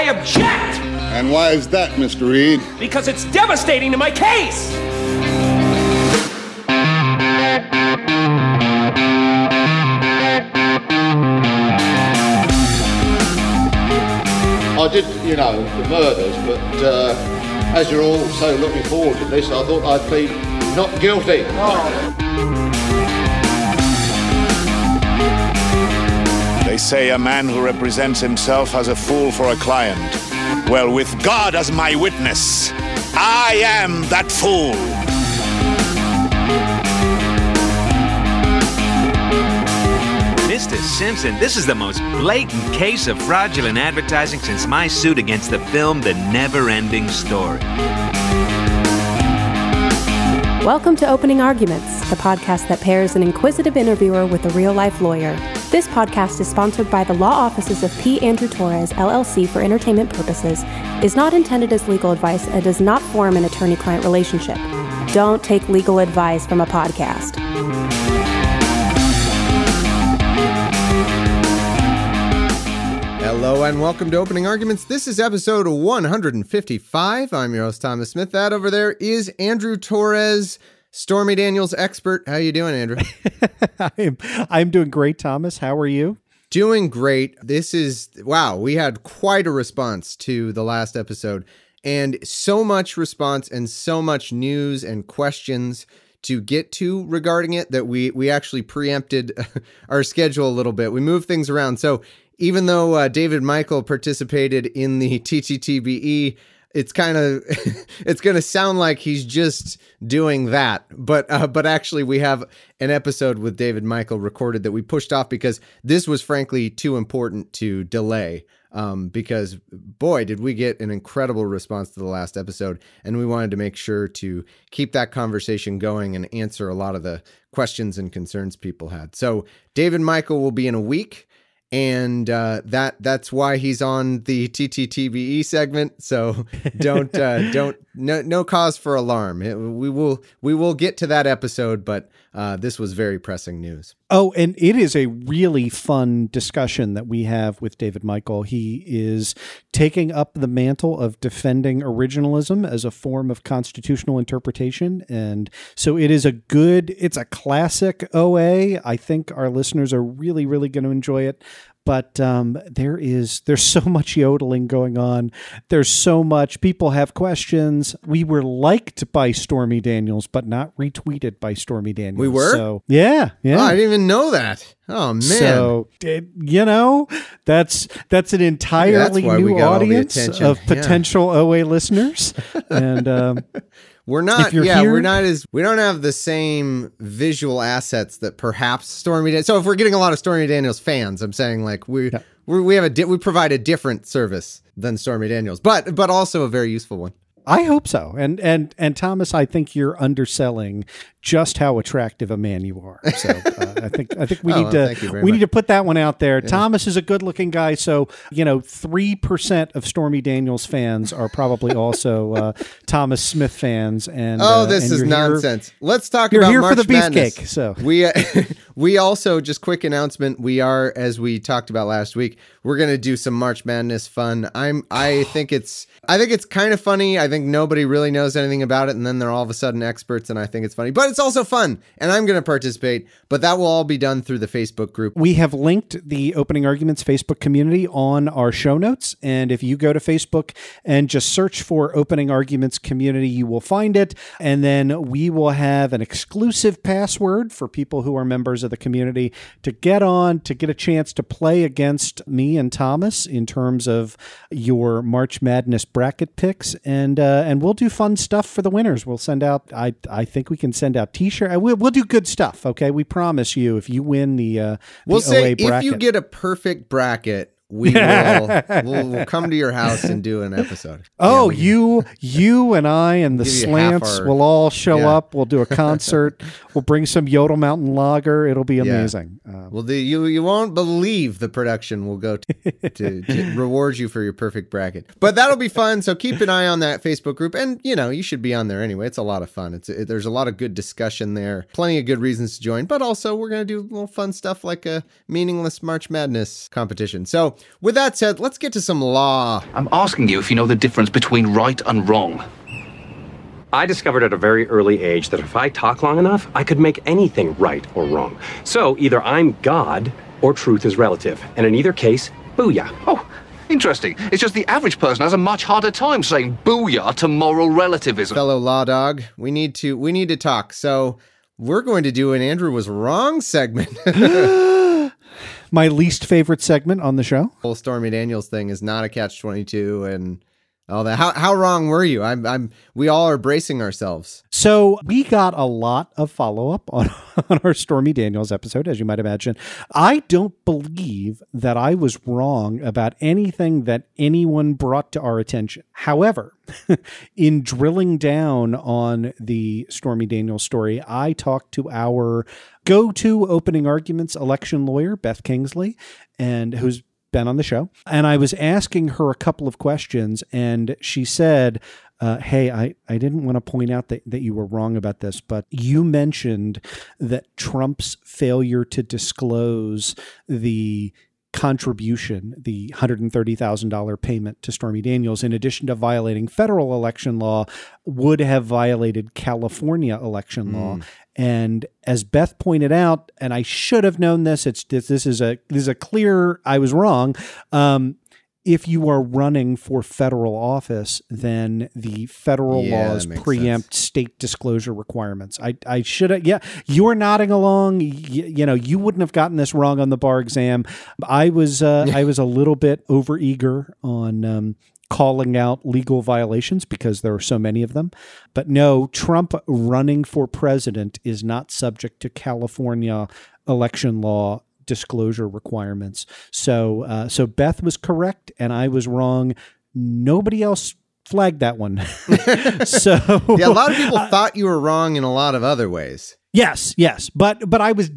I object! And why is that, Mr. Reed? Because it's devastating to my case! I did, the murders, but as you're all so looking forward to this, I thought I'd plead not guilty. They say a man who represents himself has a fool for a client. Well, with God as my witness, I am that fool. Mr. Simpson, this is the most blatant case of fraudulent advertising since my suit against the film The Never-Ending Story. Welcome to Opening Arguments, the podcast that pairs an inquisitive interviewer with a real-life lawyer. This podcast is sponsored by the law offices of P. Andrew Torres, LLC for entertainment purposes, is not intended as legal advice, and does not form an attorney-client relationship. Don't take legal advice from a podcast. Hello and welcome to Opening Arguments. This is episode 155. I'm your host, Thomas Smith. That over there is Andrew Torres, Stormy Daniels expert. How you doing, Andrew? I'm doing great, Thomas. How are you? Doing great. Wow, we had quite a response to the last episode, and so much response and so much news and questions to get to regarding it that we actually preempted our schedule a little bit. We moved things around. So even though David Michael participated in the TTTBE, it's kind of it's going to sound like he's just doing that, but actually we have an episode with David Michael recorded that we pushed off because this was frankly too important to delay. Because boy, did we get an incredible response to the last episode, and we wanted to make sure to keep that conversation going and answer a lot of the questions and concerns people had. So David Michael will be in a week. And that's why he's on the TTTBE segment. So no cause for alarm. We will get to that episode, but this was very pressing news. Oh, and it is a really fun discussion that we have with David Michael. He is taking up the mantle of defending originalism as a form of constitutional interpretation. And so it's a classic OA. I think our listeners are really, really going to enjoy it. But there's so much yodeling going on. There's so much. People have questions. We were liked by Stormy Daniels, but not retweeted by Stormy Daniels. We were? So, yeah. Oh, I didn't even know that. Oh, man. So, that's an entirely new audience of potential OA listeners. And we don't have the same visual assets that perhaps Stormy Daniels. So if we're getting a lot of Stormy Daniels fans, I'm saying like we provide a different service than Stormy Daniels, but also a very useful one. I hope so. And Thomas, I think you're underselling just how attractive a man you are. So I think we need to put that one out there. Yeah. Thomas is a good-looking guy, so 3% of Stormy Daniels fans are probably also Thomas Smith fans. And this is nonsense. Let's talk about March for the Madness. Beefcake. So we also, just quick announcement, we are, as we talked about last week, we're going to do some March Madness fun. I think it's kind of funny. I think nobody really knows anything about it, and then they're all of a sudden experts, and I think it's funny. But it's also fun, and I'm going to participate, but that will all be done through the Facebook group. We have linked the Opening Arguments Facebook community on our show notes, and if you go to Facebook and just search for Opening Arguments community, you will find it, and then we will have an exclusive password for people who are members of the community to get a chance to play against me and Thomas in terms of your March Madness bracket picks, and we'll do fun stuff for the winners. We'll send out, I think we can send out t-shirt. We'll do good stuff. Okay. We promise you, if you win the we'll say OA bracket, if you get a perfect bracket, we'll come to your house and do an episode. Oh, you and I and the Slants will all show up. We'll do a concert. We'll bring some Yodel Mountain Lager. It'll be amazing. You won't believe the production will go to reward you for your perfect bracket. But that'll be fun. So keep an eye on that Facebook group, and you should be on there anyway. It's a lot of fun. There's a lot of good discussion there. Plenty of good reasons to join. But also we're gonna do little fun stuff like a meaningless March Madness competition. So with that said, let's get to some law. I'm asking you if you know the difference between right and wrong. I discovered at a very early age that if I talk long enough, I could make anything right or wrong. So either I'm God or truth is relative. And in either case, booyah. Oh, interesting. It's just the average person has a much harder time saying booyah to moral relativism. Fellow law dog, we need to talk. So we're going to do an Andrew was wrong segment. My least favorite segment on the show. The whole Stormy Daniels thing is not a catch-22 and all that. How wrong were you? We all are bracing ourselves. So we got a lot of follow-up on our Stormy Daniels episode, as you might imagine. I don't believe that I was wrong about anything that anyone brought to our attention. However, in drilling down on the Stormy Daniels story, I talked to our go-to opening arguments election lawyer, Beth Kingsley, and who's been on the show. And I was asking her a couple of questions, and she said, hey, I didn't want to point out that you were wrong about this, but you mentioned that Trump's failure to disclose the contribution, the $130,000 payment to Stormy Daniels, in addition to violating federal election law, would have violated California election law. And as Beth pointed out, and I should have known this, this is a clear I was wrong. If you are running for federal office, then the federal laws preempt state disclosure requirements. I should have, you're nodding along. You wouldn't have gotten this wrong on the bar exam. I was a little bit overeager on calling out legal violations because there are so many of them. But no, Trump running for president is not subject to California election law disclosure requirements. So Beth was correct and I was wrong. Nobody else flagged that one. So yeah, a lot of people thought you were wrong in a lot of other ways. Yes. But I was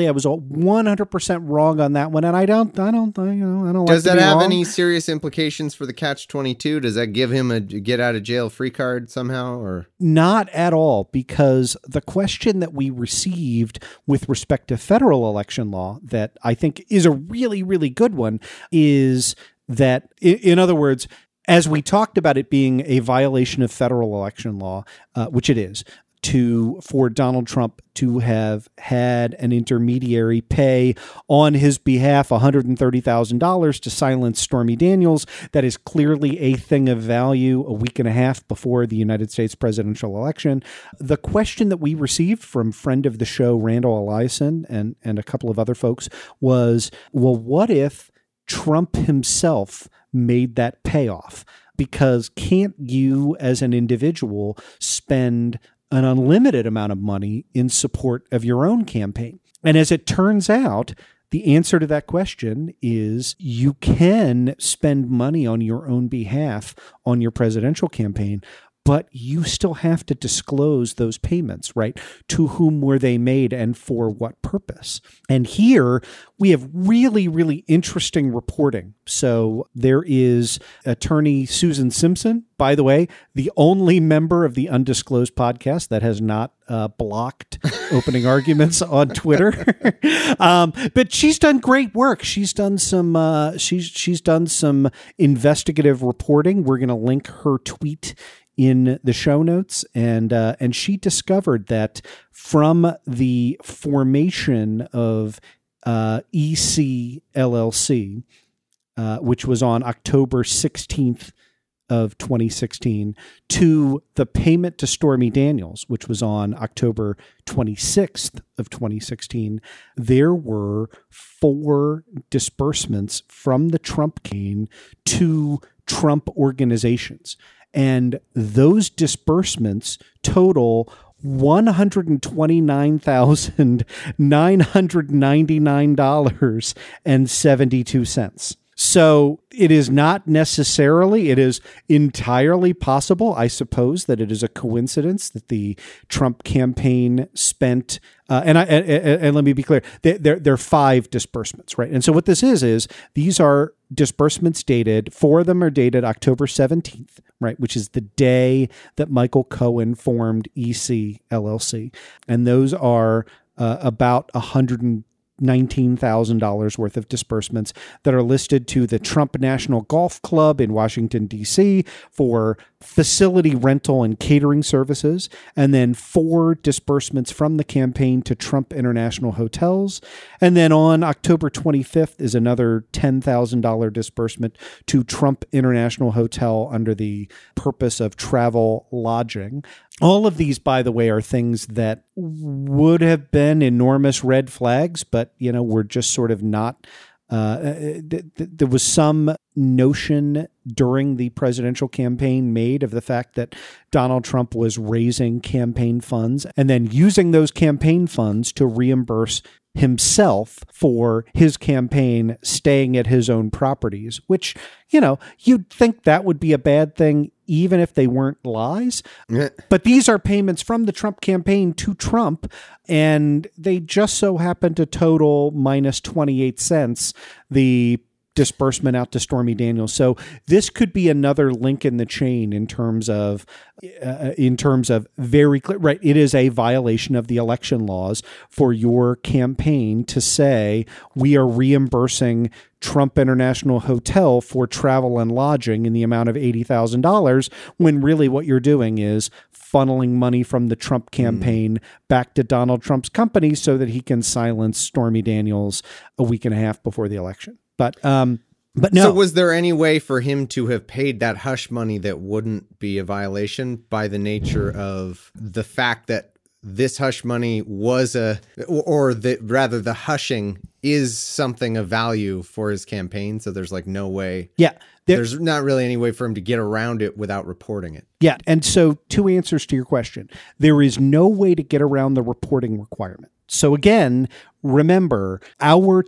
100% wrong on that one. And I don't Does that have any serious implications for the catch-22? Does that give him a get out of jail free card somehow, or not at all? Because the question that we received with respect to federal election law that I think is a really, really good one is that, in other words, as we talked about it being a violation of federal election law, which it is, for Donald Trump to have had an intermediary pay on his behalf $130,000 to silence Stormy Daniels, that is clearly a thing of value a week and a half before the United States presidential election. The question that we received from friend of the show, Randall Eliason, and a couple of other folks was, well, what if Trump himself made that payoff? Because can't you as an individual spend an unlimited amount of money in support of your own campaign? And as it turns out, the answer to that question is you can spend money on your own behalf on your presidential campaign, but you still have to disclose those payments, right? To whom were they made and for what purpose? And here we have really, really interesting reporting. So there is attorney Susan Simpson, by the way, the only member of the Undisclosed podcast that has not blocked opening arguments on Twitter. But she's done great work. She's done some she's done some investigative reporting. We're going to link her tweet in the show notes, and she discovered that from the formation of EC LLC, which was on October 16th of 2016, to the payment to Stormy Daniels, which was on October 26th of 2016, there were 4 disbursements from the Trump campaign to Trump organizations. And those disbursements total $129,999.72. So it is not necessarily, it is entirely possible, I suppose, that it is a coincidence that the Trump campaign spent, and let me be clear, there are 5 disbursements, right? And so what this is these are disbursements dated, 4 of them are dated October 17th, right, which is the day that Michael Cohen formed EC LLC. And those are about $120,000 $19,000 worth of disbursements that are listed to the Trump National Golf Club in Washington, D.C. for facility rental and catering services, and then 4 disbursements from the campaign to Trump International Hotels. And then on October 25th is another $10,000 disbursement to Trump International Hotel under the purpose of travel lodging. All of these, by the way, are things that would have been enormous red flags, but, we're just sort of not. There was some notion during the presidential campaign made of the fact that Donald Trump was raising campaign funds and then using those campaign funds to reimburse himself for his campaign staying at his own properties, which, you'd think that would be a bad thing even if they weren't lies. But these are payments from the Trump campaign to Trump, and they just so happen to total minus 28 cents, the disbursement out to Stormy Daniels. So this could be another link in the chain in terms of very clear, right? It is a violation of the election laws for your campaign to say we are reimbursing Trump International Hotel for travel and lodging in the amount of $80,000 when really what you're doing is funneling money from the Trump campaign back to Donald Trump's company so that he can silence Stormy Daniels a week and a half before the election. But no. So was there any way for him to have paid that hush money that wouldn't be a violation by the nature of the fact that this hush money was the hushing is something of value for his campaign? So there's no way. Yeah. There's not really any way for him to get around it without reporting it. Yeah. And so 2 answers to your question. There is no way to get around the reporting requirement. So again, remember your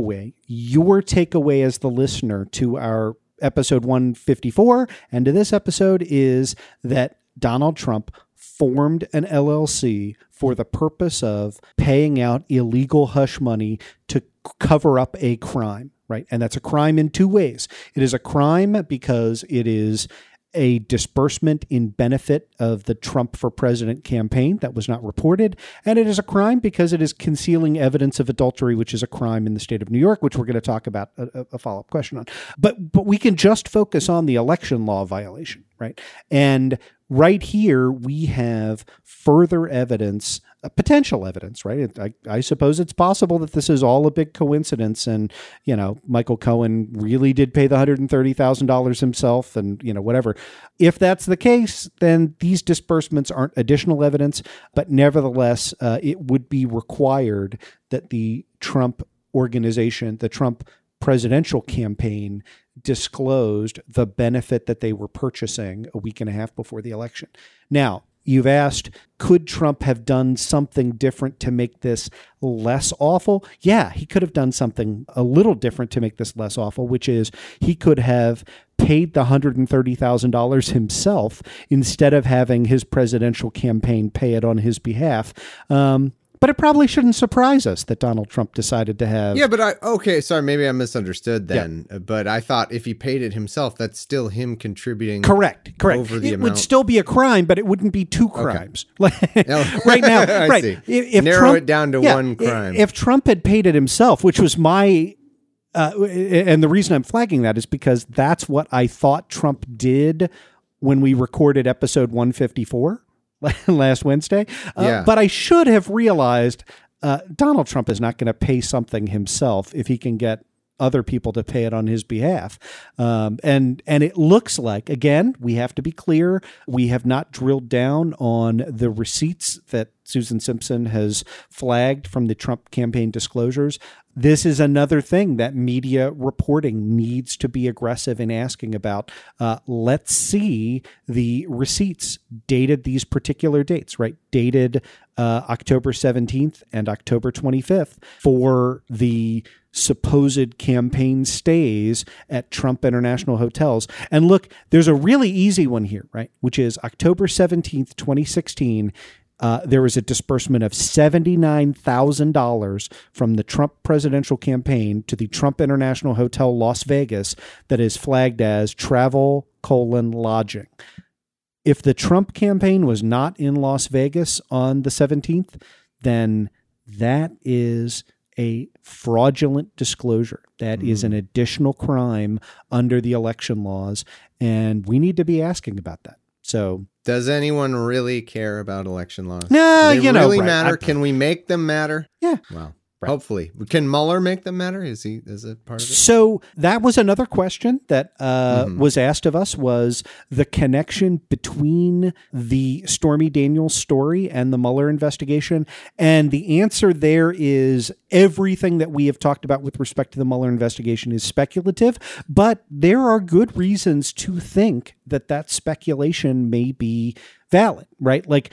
takeaway as the listener to our episode 154 and to this episode is that Donald Trump formed an LLC for the purpose of paying out illegal hush money to cover up a crime, right? And that's a crime in 2 ways. It is a crime because it is a disbursement in benefit of the Trump for President campaign that was not reported. And it is a crime because it is concealing evidence of adultery, which is a crime in the state of New York, which we're going to talk about a follow-up question on. But we can just focus on the election law violation, right? And right here, we have further evidence, potential evidence, right? I suppose it's possible that this is all a big coincidence and, Michael Cohen really did pay the $130,000 himself and, whatever. If that's the case, then these disbursements aren't additional evidence, but nevertheless, it would be required that the Trump organization, the Trump presidential campaign disclosed the benefit that they were purchasing a week and a half before the election. Now, you've asked, could Trump have done something different to make this less awful? Yeah, he could have done something a little different to make this less awful, which is he could have paid the $130,000 himself instead of having his presidential campaign pay it on his behalf. But it probably shouldn't surprise us that Donald Trump decided to have... Yeah, but sorry, maybe I misunderstood then. Yeah. But I thought if he paid it himself, that's still him contributing. Correct. Over the it amount. Would still be a crime, but it wouldn't be 2 crimes. Okay. Right now, right. See. If narrow it down to 1 crime. If Trump had paid it himself, which was my... and the reason I'm flagging that is because that's what I thought Trump did when we recorded episode 154. Last Wednesday. But I should have realized Donald Trump is not going to pay something himself if he can get other people to pay it on his behalf. And it looks like, again, we have to be clear, we have not drilled down on the receipts that Susan Simpson has flagged from the Trump campaign disclosures. This is another thing that media reporting needs to be aggressive in asking about. Let's see the receipts dated these particular dates, right? Dated October 17th and October 25th for the supposed campaign stays at Trump International Hotels. And look, there's a really easy one here, right? Which is October 17th, 2016. There was a disbursement of $79,000 from the Trump presidential campaign to the Trump International Hotel Las Vegas that is flagged as travel: lodging. If the Trump campaign was not in Las Vegas on the 17th, then that is a fraudulent disclosure. That is an additional crime under the election laws, and we need to be asking about that. So, does anyone really care about election laws? No, Do they really right. matter? Can we make them matter? Yeah. Well, hopefully. Can Mueller make them matter? Is it part of it? So that was another question that was asked of us, was the connection between the Stormy Daniels story and the Mueller investigation. And the answer there is everything that we have talked about with respect to the Mueller investigation is speculative, but there are good reasons to think that speculation may be valid, right? Like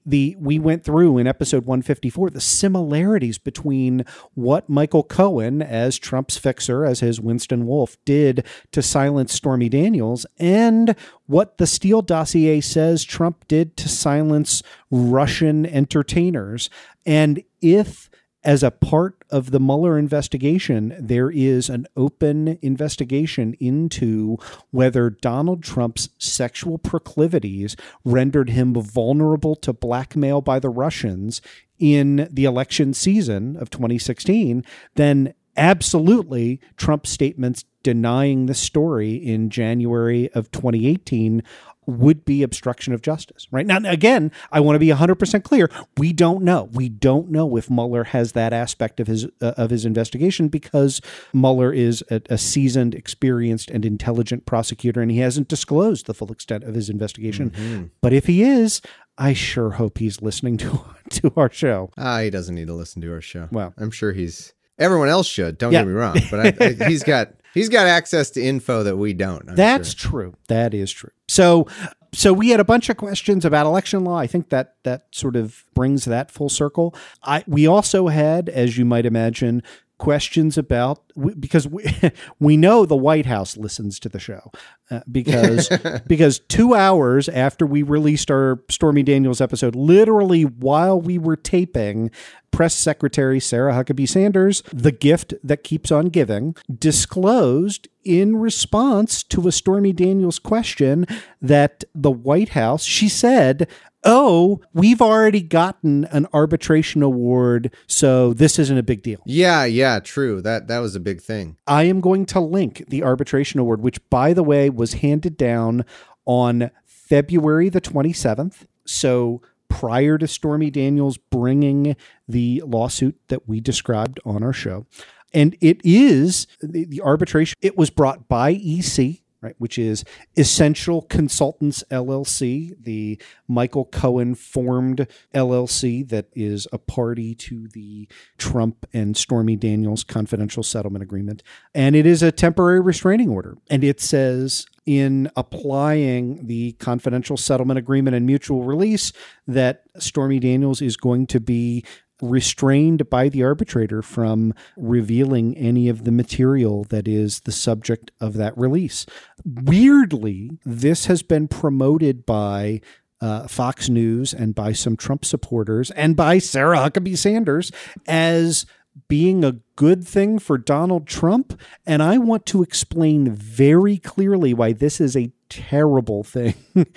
we went through in episode 154 the similarities between what Michael Cohen as Trump's fixer, as his Winston Wolfe, did to silence Stormy Daniels, and what the Steele dossier says Trump did to silence Russian entertainers. And if, as a part of the Mueller investigation, there is an open investigation into whether Donald Trump's sexual proclivities rendered him vulnerable to blackmail by the Russians in the election season of 2016, then absolutely Trump's statements denying the story in January of 2018 would be obstruction of justice, right? Now, again, I want to be 100% clear. We don't know. We don't know if Mueller has that aspect of his investigation, because Mueller is a seasoned, experienced, and intelligent prosecutor, and he hasn't disclosed the full extent of his investigation. But if he is, I sure hope he's listening to our show. He doesn't need to listen to our show. Well, I'm sure everyone else should. Don't get me wrong, but he's got access to info that we don't. That's true. That is true. So we had a bunch of questions about election law. I think that sort of brings that full circle. We also had, as you might imagine, questions about, because we know the White House listens to the show, because 2 hours after we released our Stormy Daniels episode, literally while we were taping, Press Secretary Sarah Huckabee Sanders, the gift that keeps on giving, disclosed in response to a Stormy Daniels question that the White House, she said, "Oh, we've already gotten an arbitration award, so this isn't a big deal." Yeah, true. That was a big thing. I am going to link the arbitration award, which, by the way, was handed down on February the 27th. So prior to Stormy Daniels bringing the lawsuit that we described on our show. And it is the arbitration. It was brought by EC, right, which is Essential Consultants LLC, the Michael Cohen formed LLC that is a party to the Trump and Stormy Daniels confidential settlement agreement. And it is a temporary restraining order. And it says, in applying the confidential settlement agreement and mutual release, that Stormy Daniels is going to be restrained by the arbitrator from revealing any of the material that is the subject of that release. Weirdly, this has been promoted by Fox News and by some Trump supporters and by Sarah Huckabee Sanders as being a good thing for Donald Trump. And I want to explain very clearly why this is a terrible thing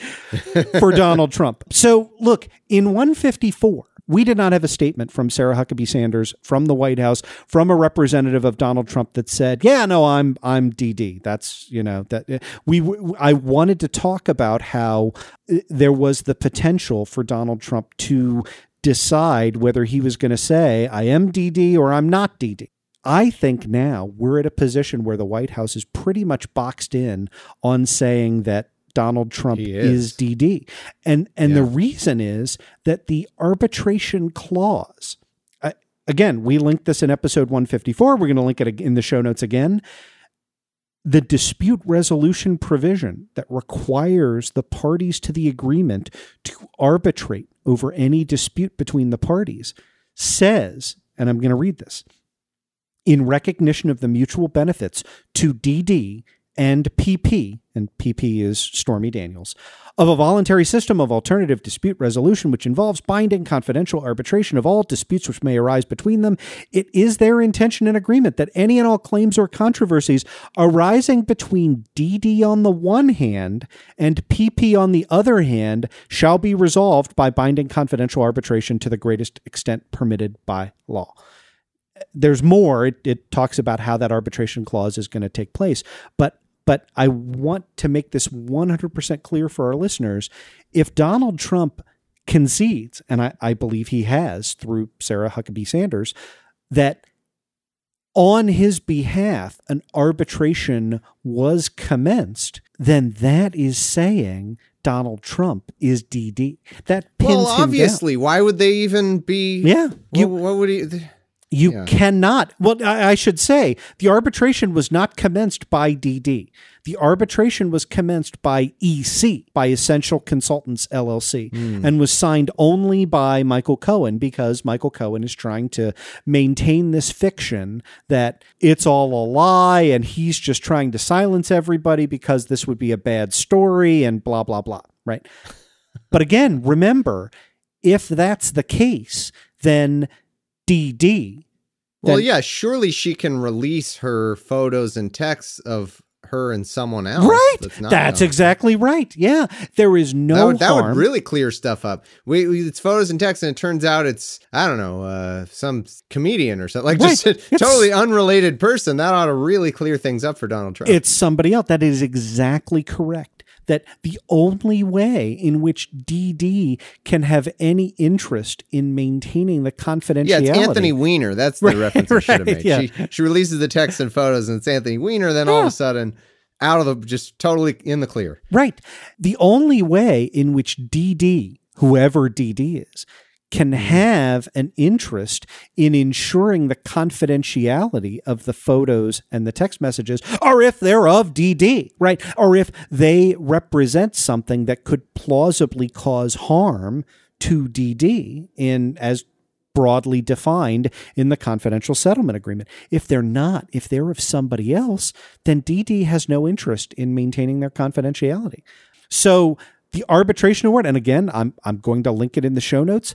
for Donald Trump. So look, in 154, we did not have a statement from Sarah Huckabee Sanders from the White House, from a representative of Donald Trump that said, "Yeah, no, I'm DD." That's, that I wanted to talk about how there was the potential for Donald Trump to decide whether he was going to say, "I am DD" or "I'm not DD." I think now we're at a position where the White House is pretty much boxed in on saying that Donald Trump is DD. And the reason is that the arbitration clause, again, we linked this in episode 154. We're going to link it in the show notes again. The dispute resolution provision that requires the parties to the agreement to arbitrate over any dispute between the parties says, and I'm going to read this, "In recognition of the mutual benefits to DD and PP," and PP is Stormy Daniels, "of a voluntary system of alternative dispute resolution which involves binding confidential arbitration of all disputes which may arise between them, it is their intention and agreement that any and all claims or controversies arising between DD on the one hand and PP on the other hand shall be resolved by binding confidential arbitration to the greatest extent permitted by law." there's more. It talks about how that arbitration clause is going to take place. But I want to make this 100% clear for our listeners. If Donald Trump concedes, and I believe he has through Sarah Huckabee Sanders, that on his behalf an arbitration was commenced, then that is saying Donald Trump is DD. That pins well, him obviously, down. Why would they even be? Yeah, what would he? You cannot. Well, I should say the arbitration was not commenced by DD. The arbitration was commenced by EC, by Essential Consultants LLC, and was signed only by Michael Cohen because Michael Cohen is trying to maintain this fiction that it's all a lie and he's just trying to silence everybody because this would be a bad story and blah, blah, blah, right? But again, remember, if that's the case, then DD. Well, yeah, surely she can release her photos and texts of her and someone else. Right. That's exactly right. Yeah. There is no that harm. would really clear stuff up. It's photos and texts, and it turns out it's, I don't know, some comedian or something. Like just a totally unrelated person. That ought to really clear things up for Donald Trump. It's somebody else. That is exactly correct. That the only way in which DD can have any interest in maintaining the confidentiality. Yeah, it's Anthony Weiner. That's the reference I should have made. Yeah. She releases the text and photos, and it's Anthony Weiner. Then all of a sudden, out of the, just totally in the clear. Right. The only way in which DD, whoever DD is, can have an interest in ensuring the confidentiality of the photos and the text messages are if they're of DD, right? Or if they represent something that could plausibly cause harm to DD in as broadly defined in the confidential settlement agreement. If they're not, if they're of somebody else, then DD has no interest in maintaining their confidentiality. So the arbitration award, and again, I'm going to link it in the show notes.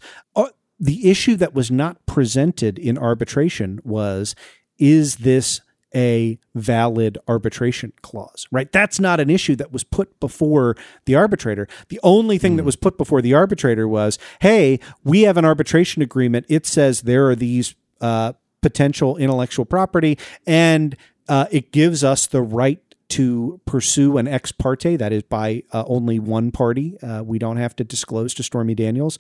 The issue that was not presented in arbitration was, is this a valid arbitration clause, right? That's not an issue that was put before the arbitrator. The only thing that was put before the arbitrator was, hey, we have an arbitration agreement. It says there are these potential intellectual property, and it gives us the right to pursue an ex parte, that is by only one party. We don't have to disclose to Stormy Daniels.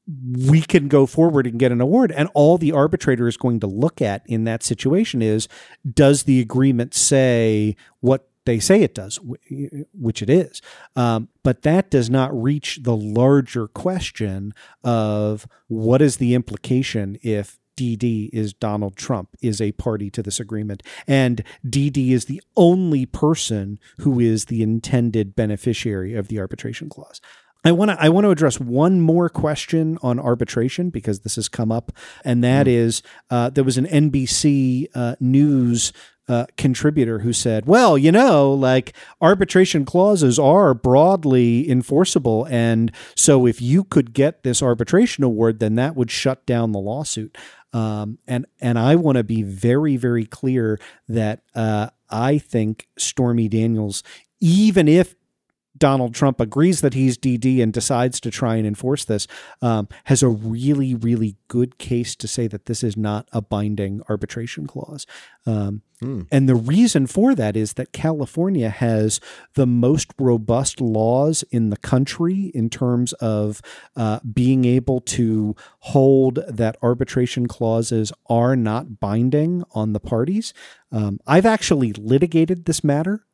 We can go forward and get an award. And all the arbitrator is going to look at in that situation is, does the agreement say what they say it does, which it is. But that does not reach the larger question of what is the implication if DD is Donald Trump, is a party to this agreement, and DD is the only person who is the intended beneficiary of the arbitration clause. I want to address one more question on arbitration because this has come up, and that is there was an NBC News contributor who said, well, like arbitration clauses are broadly enforceable. And so if you could get this arbitration award, then that would shut down the lawsuit. And I want to be very, very clear that I think Stormy Daniels, even if Donald Trump agrees that he's DD and decides to try and enforce this, has a really, really good case to say that this is not a binding arbitration clause. And the reason for that is that California has the most robust laws in the country in terms of being able to hold that arbitration clauses are not binding on the parties. I've actually litigated this matter.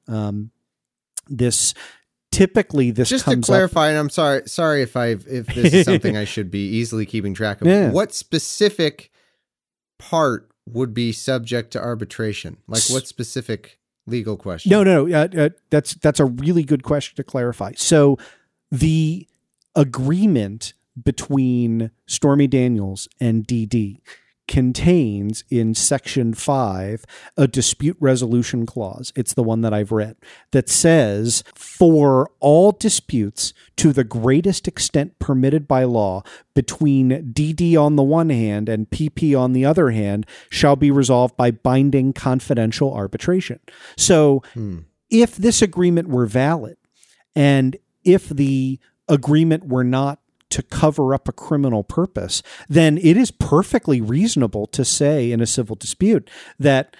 Typically, this just comes to clarify, up, and I'm sorry if this is something I should be easily keeping track of. Yeah. What specific part would be subject to arbitration? Like, what specific legal question? No. That's a really good question to clarify. So, the agreement between Stormy Daniels and DD contains in Section 5 a dispute resolution clause. It's the one that I've read that says, for all disputes to the greatest extent permitted by law between DD on the one hand and PP on the other hand shall be resolved by binding confidential arbitration. So if this agreement were valid and if the agreement were not to cover up a criminal purpose, then it is perfectly reasonable to say in a civil dispute that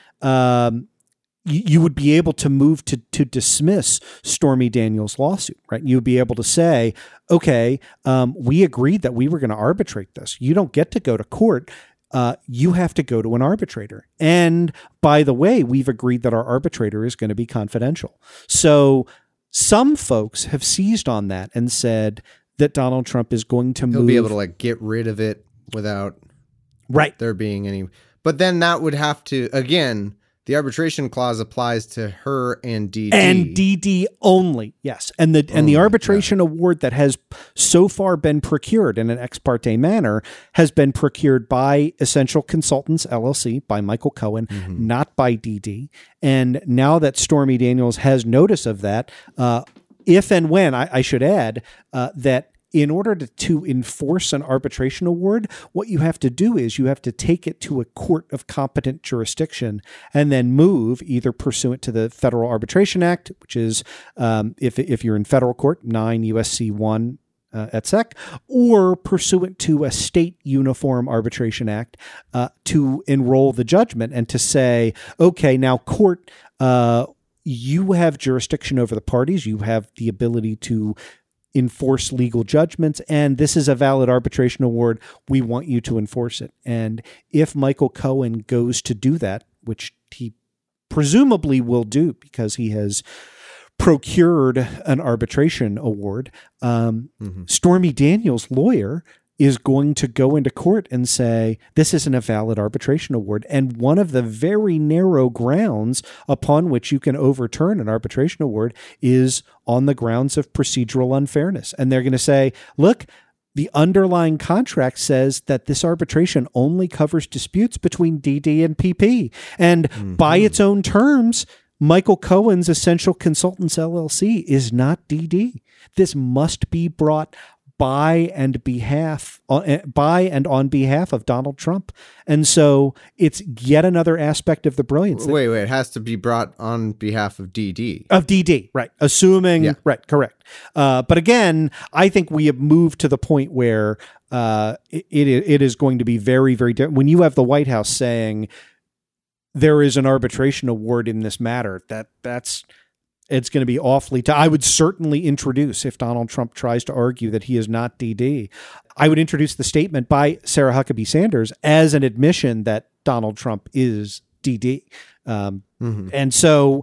you would be able to move to dismiss Stormy Daniels' lawsuit, right? You would be able to say, okay, we agreed that we were going to arbitrate this. You don't get to go to court. You have to go to an arbitrator. And by the way, we've agreed that our arbitrator is going to be confidential. So some folks have seized on that and said that Donald Trump is going to He'll be able to like get rid of it without there being any. But then that would have to, again, the arbitration clause applies to her and DD. And DD only, yes. And the arbitration award that has so far been procured in an ex parte manner has been procured by Essential Consultants, LLC, by Michael Cohen, not by DD. And now that Stormy Daniels has notice of that, if and when, I should add, that in order to enforce an arbitration award, what you have to do is you have to take it to a court of competent jurisdiction and then move either pursuant to the Federal Arbitration Act, which is if you're in federal court, 9 U.S.C. 1 et sec, or pursuant to a state uniform arbitration act to enroll the judgment and to say, okay, now court, you have jurisdiction over the parties. You have the ability to enforce legal judgments, and this is a valid arbitration award. We want you to enforce it. And if Michael Cohen goes to do that, which he presumably will do because he has procured an arbitration award, Stormy Daniels' lawyer is going to go into court and say, this isn't a valid arbitration award. And one of the very narrow grounds upon which you can overturn an arbitration award is on the grounds of procedural unfairness. And they're going to say, look, the underlying contract says that this arbitration only covers disputes between DD and PP. And by its own terms, Michael Cohen's Essential Consultants, LLC is not DD. This must be brought by and on behalf of Donald Trump. And so it's yet another aspect of the brilliance. Wait, it has to be brought on behalf of DD. Of DD, right. Assuming, right, correct. But again, I think we have moved to the point where it is going to be very, very different. When you have the White House saying there is an arbitration award in this matter, it's going to be awfully I would certainly introduce, if Donald Trump tries to argue that he is not DD, I would introduce the statement by Sarah Huckabee Sanders as an admission that Donald Trump is DD. And so,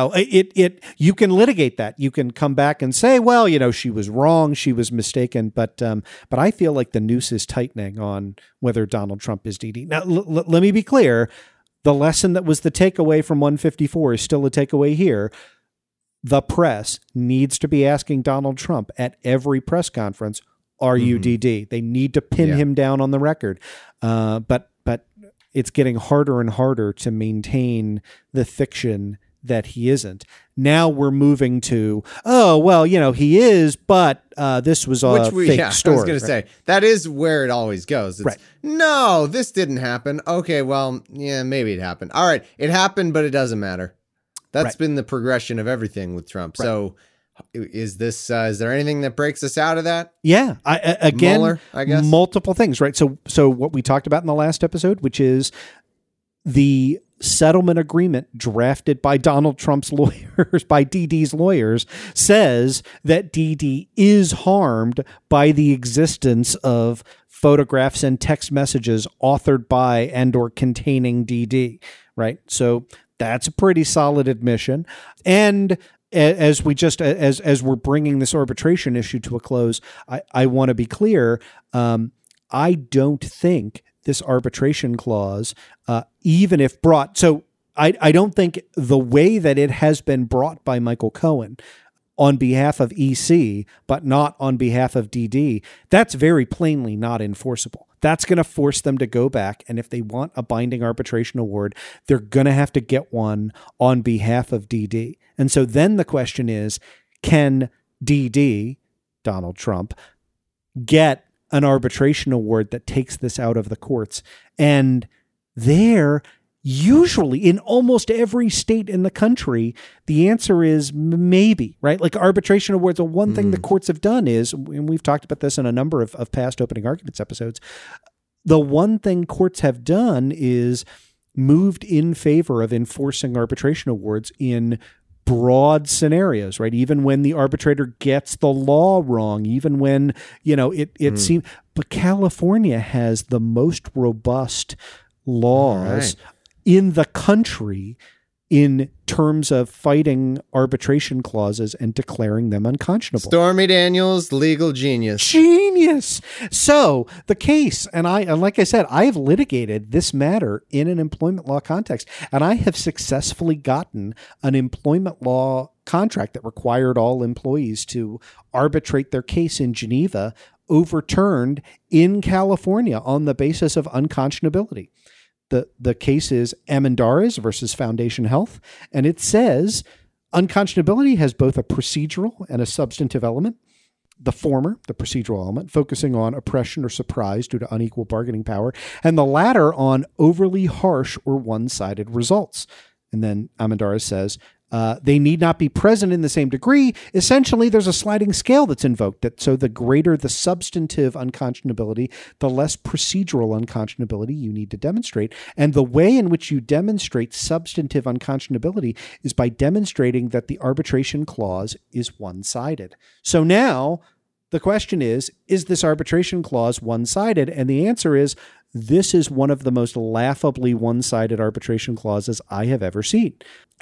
you can litigate that. You can come back and say, well, she was wrong. She was mistaken. But I feel like the noose is tightening on whether Donald Trump is DD. Now, let me be clear. The lesson that was the takeaway from 154 is still a takeaway here. The press needs to be asking Donald Trump at every press conference, are you DD? They need to pin him down on the record. But it's getting harder and harder to maintain the fiction that he isn't. Now we're moving to, he is, but this was a fake story. I was going to say, that is where it always goes. It's, no, this didn't happen. Okay, well, yeah, maybe it happened. All right, it happened, but it doesn't matter. That's been the progression of everything with Trump. Right. So is there anything that breaks us out of that? Yeah. Mueller, I guess. Multiple things, right? So what we talked about in the last episode, which is the settlement agreement drafted by Donald Trump's lawyers, by DD's lawyers, says that DD is harmed by the existence of photographs and text messages authored by and or containing DD, right? So that's a pretty solid admission. And as we're bringing this arbitration issue to a close, I want to be clear. I don't think this arbitration clause, even if brought, so I don't think the way that it has been brought by Michael Cohen on behalf of EC, but not on behalf of DD, that's very plainly not enforceable. That's going to force them to go back. And if they want a binding arbitration award, they're going to have to get one on behalf of DD. And so then the question is, can DD, Donald Trump, get an arbitration award that takes this out of the courts? And there, usually in almost every state in the country, the answer is maybe, right? Like arbitration awards, the one thing the courts have done is, and we've talked about this in a number of past opening arguments episodes, the one thing courts have done is moved in favor of enforcing arbitration awards in broad scenarios, right? Even when the arbitrator gets the law wrong, even when, it seems, but California has the most robust laws in the country in terms of fighting arbitration clauses and declaring them unconscionable. Stormy Daniels, legal genius. Genius. So the case, and like I said, I have litigated this matter in an employment law context, and I have successfully gotten an employment law contract that required all employees to arbitrate their case in Geneva overturned in California on the basis of unconscionability. The case is Amendarez versus Foundation Health, and it says unconscionability has both a procedural and a substantive element. The former, the procedural element, focusing on oppression or surprise due to unequal bargaining power, and the latter on overly harsh or one-sided results. And then Amendarez says, they need not be present in the same degree. Essentially, there's a sliding scale that's invoked. So the greater the substantive unconscionability, the less procedural unconscionability you need to demonstrate. And the way in which you demonstrate substantive unconscionability is by demonstrating that the arbitration clause is one-sided. So now the question is this arbitration clause one-sided? And the answer is, this is one of the most laughably one-sided arbitration clauses I have ever seen.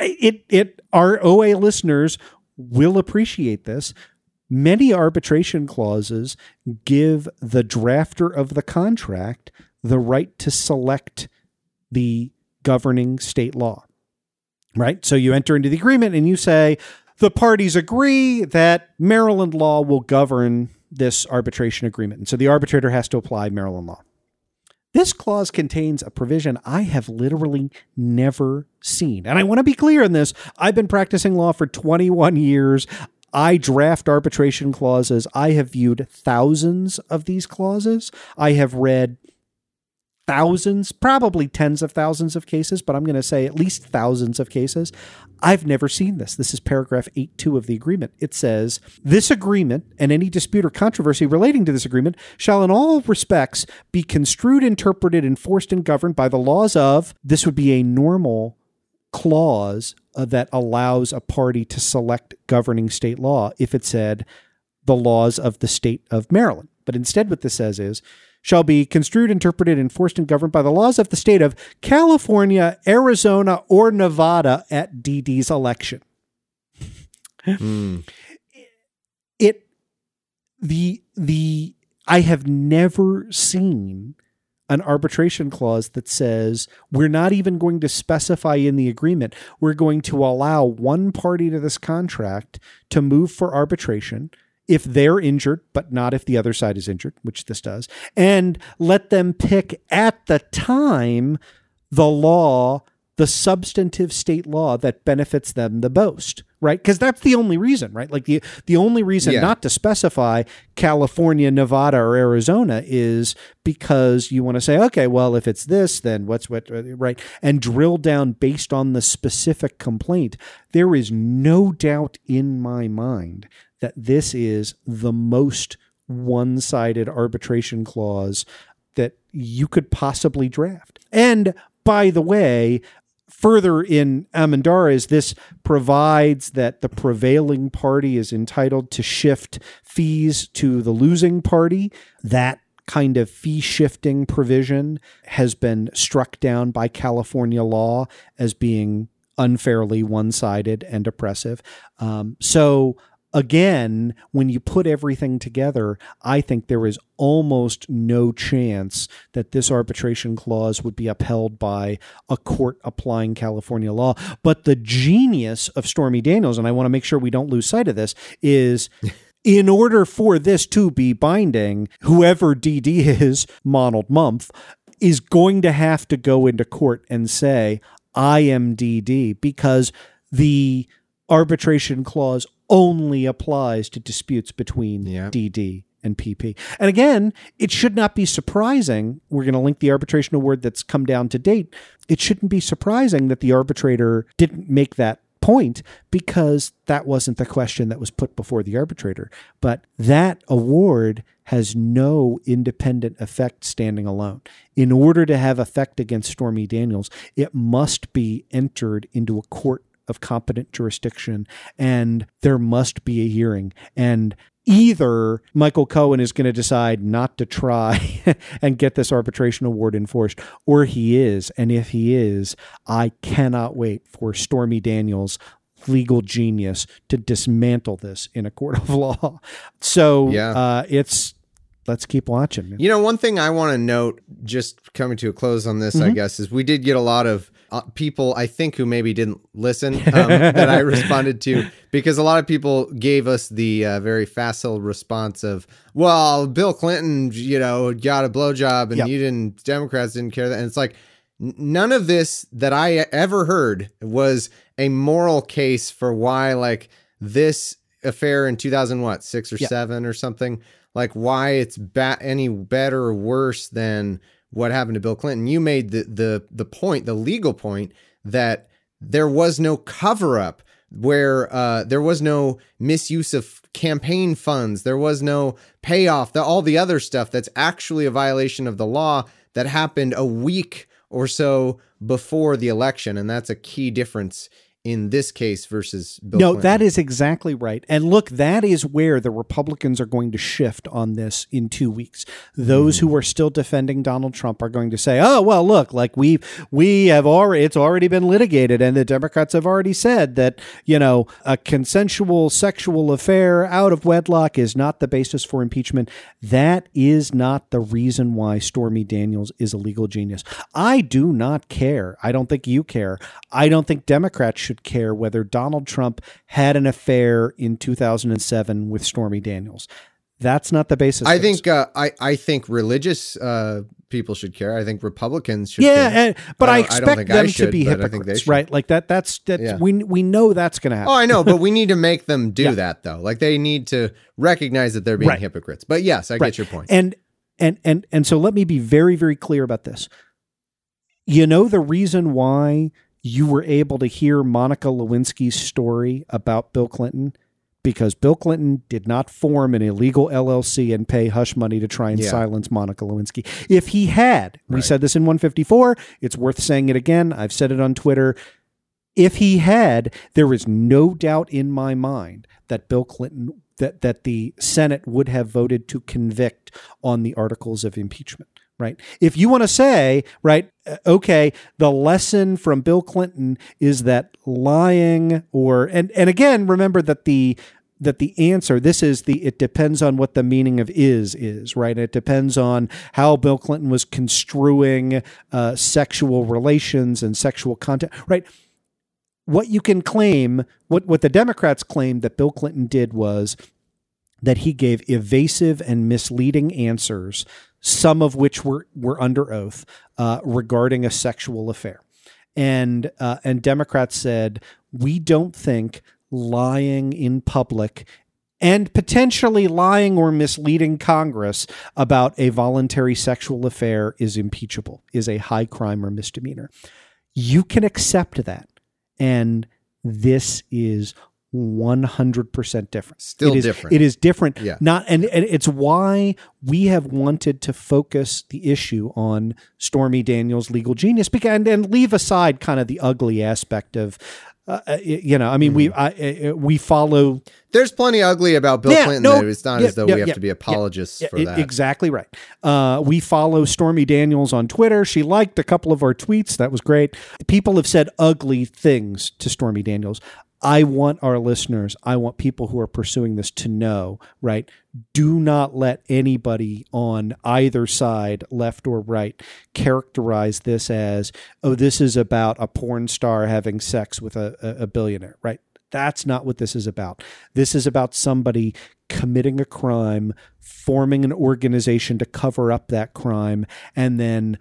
Our OA listeners will appreciate this. Many arbitration clauses give the drafter of the contract the right to select the governing state law, right? So you enter into the agreement and you say, the parties agree that Maryland law will govern this arbitration agreement. And so the arbitrator has to apply Maryland law. This clause contains a provision I have literally never seen. And I want to be clear on this. I've been practicing law for 21 years. I draft arbitration clauses. I have viewed thousands of these clauses. I have read thousands, probably tens of thousands of cases, but I'm going to say at least thousands of cases. I've never seen this. This is paragraph 8.2 of the agreement. It says, this agreement and any dispute or controversy relating to this agreement shall in all respects be construed, interpreted, enforced, and governed by the laws of, this would be a normal clause that allows a party to select governing state law if it said the laws of the state of Maryland. But instead what this says is, shall be construed, interpreted, enforced, and governed by the laws of the state of California, Arizona, or Nevada at DD's election. I have never seen an arbitration clause that says we're not even going to specify in the agreement, we're going to allow one party to this contract to move for arbitration if they're injured, but not if the other side is injured, which this does, and let them pick at the time the law, the substantive state law that benefits them the most, right? Because that's the only reason, right? Like the only reason not to specify California, Nevada, or Arizona is because you want to say, okay, well, if it's this, then what's what, right? And drill down based on the specific complaint. There is no doubt in my mind that this is the most one-sided arbitration clause that you could possibly draft. And by the way, further in Amendarez, this provides that the prevailing party is entitled to shift fees to the losing party. That kind of fee shifting provision has been struck down by California law as being unfairly one-sided and oppressive. So again, when you put everything together, I think there is almost no chance that this arbitration clause would be upheld by a court applying California law. But the genius of Stormy Daniels, and I want to make sure we don't lose sight of this, is in order for this to be binding, whoever DD is, Monald Mumph, is going to have to go into court and say, I am DD, because the arbitration clause only applies to disputes between DD and PP. And again, it should not be surprising. We're going to link the arbitration award that's come down to date. It shouldn't be surprising that the arbitrator didn't make that point, because that wasn't the question that was put before the arbitrator. But that award has no independent effect standing alone. In order to have effect against Stormy Daniels, it must be entered into a court of competent jurisdiction, and there must be a hearing. And either Michael Cohen is going to decide not to try and get this arbitration award enforced, or he is. And if he is, I cannot wait for Stormy Daniels' legal genius to dismantle this in a court of law. So let's keep watching. You know, one thing I want to note, just coming to a close on this, I guess, is we did get a lot of people, I think, who maybe didn't listen that I responded to, because a lot of people gave us the very facile response of, well, Bill Clinton, got a blowjob and Democrats didn't care that. And it's like, none of this that I ever heard was a moral case for why, like, this affair in 2006 or 7 or something, like why it's any better or worse than what happened to Bill Clinton. You made the point, the legal point, that there was no cover up, where there was no misuse of campaign funds, there was no payoff, all the other stuff that's actually a violation of the law that happened a week or so before the election. And that's a key difference in this case versus Bill Clinton. That is exactly right. And look, that is where the Republicans are going to shift on this in 2 weeks. Those who are still defending Donald Trump are going to say, oh, well, look, like it's already been litigated, and the Democrats have already said that, a consensual sexual affair out of wedlock is not the basis for impeachment. That is not the reason why Stormy Daniels is a legal genius. I do not care. I don't think you care. I don't think Democrats should care whether Donald Trump had an affair in 2007 with Stormy Daniels. That's not the basis. I think religious people should care. I think Republicans should care. But I expect them to be hypocrites, right? Like that's we know that's going to happen. Oh, I know, but we need to make them do that, though. Like, they need to recognize that they're being hypocrites. But yes, I get your point. And so let me be very, very clear about this. The reason why you were able to hear Monica Lewinsky's story about Bill Clinton, because Bill Clinton did not form an illegal LLC and pay hush money to try and silence Monica Lewinsky. If he had, we said this in 154, it's worth saying it again. I've said it on Twitter. If he had, there is no doubt in my mind that Bill Clinton, that the Senate would have voted to convict on the articles of impeachment. Right. If you want to say, right, okay, the lesson from Bill Clinton is that lying and again, remember that the answer, it depends on what the meaning of is, right? It depends on how Bill Clinton was construing sexual relations and sexual content, right? What you can claim, what the Democrats claimed that Bill Clinton did was that he gave evasive and misleading answers, some of which were under oath, regarding a sexual affair. And Democrats said, we don't think lying in public and potentially lying or misleading Congress about a voluntary sexual affair is impeachable, is a high crime or misdemeanor. You can accept that. And this is 100% different. Still different. It is different. Yeah. And it's why we have wanted to focus the issue on Stormy Daniels' legal genius, and leave aside kind of the ugly aspect of, we follow. There's plenty ugly about Bill Clinton. It's not as though we have to be apologists for that. Exactly right. We follow Stormy Daniels on Twitter. She liked a couple of our tweets. That was great. People have said ugly things to Stormy Daniels. I want our listeners, I want people who are pursuing this to know, right? Do not let anybody on either side, left or right, characterize this as, oh, this is about a porn star having sex with a billionaire, right? That's not what this is about. This is about somebody committing a crime, forming an organization to cover up that crime, and then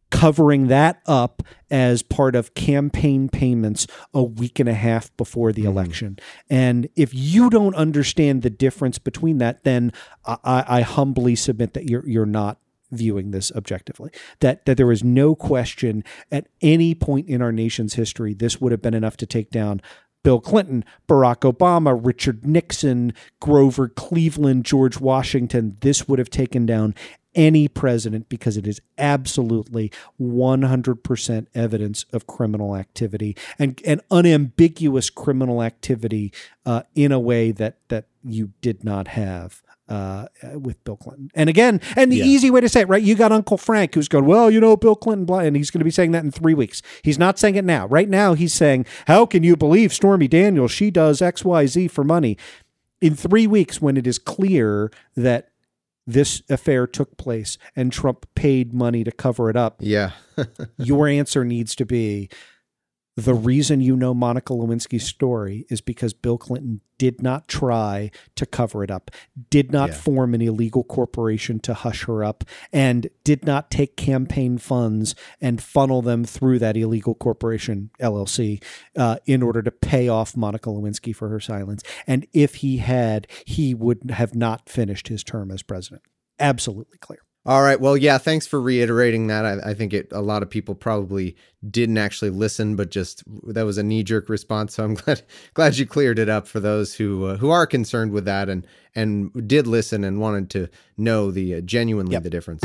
covering that up as part of campaign payments a week and a half before the election. And if you don't understand the difference between that, then I humbly submit that you're not viewing this objectively, that there is no question at any point in our nation's history, this would have been enough to take down Bill Clinton, Barack Obama, Richard Nixon, Grover Cleveland, George Washington. This would have taken down any president because it is absolutely 100% evidence of criminal activity and unambiguous criminal activity in a way that you did not have with Bill Clinton. And again, the easy way to say it, right? You got Uncle Frank who's going, well, Bill Clinton, blah, and he's going to be saying that in 3 weeks. He's not saying it now. Right now, he's saying, how can you believe Stormy Daniels? She does X, Y, Z for money. In 3 weeks, when it is clear that this affair took place and Trump paid money to cover it up, your answer needs to be, the reason you know Monica Lewinsky's story is because Bill Clinton did not try to cover it up, did not form an illegal corporation to hush her up, and did not take campaign funds and funnel them through that illegal corporation, LLC, in order to pay off Monica Lewinsky for her silence. And if he had, he would have not finished his term as president. Absolutely clear. All right. Well, thanks for reiterating that. I think a lot of people probably didn't actually listen, but just that was a knee-jerk response. So I'm glad you cleared it up for those who are concerned with that and did listen and wanted to know genuinely the difference.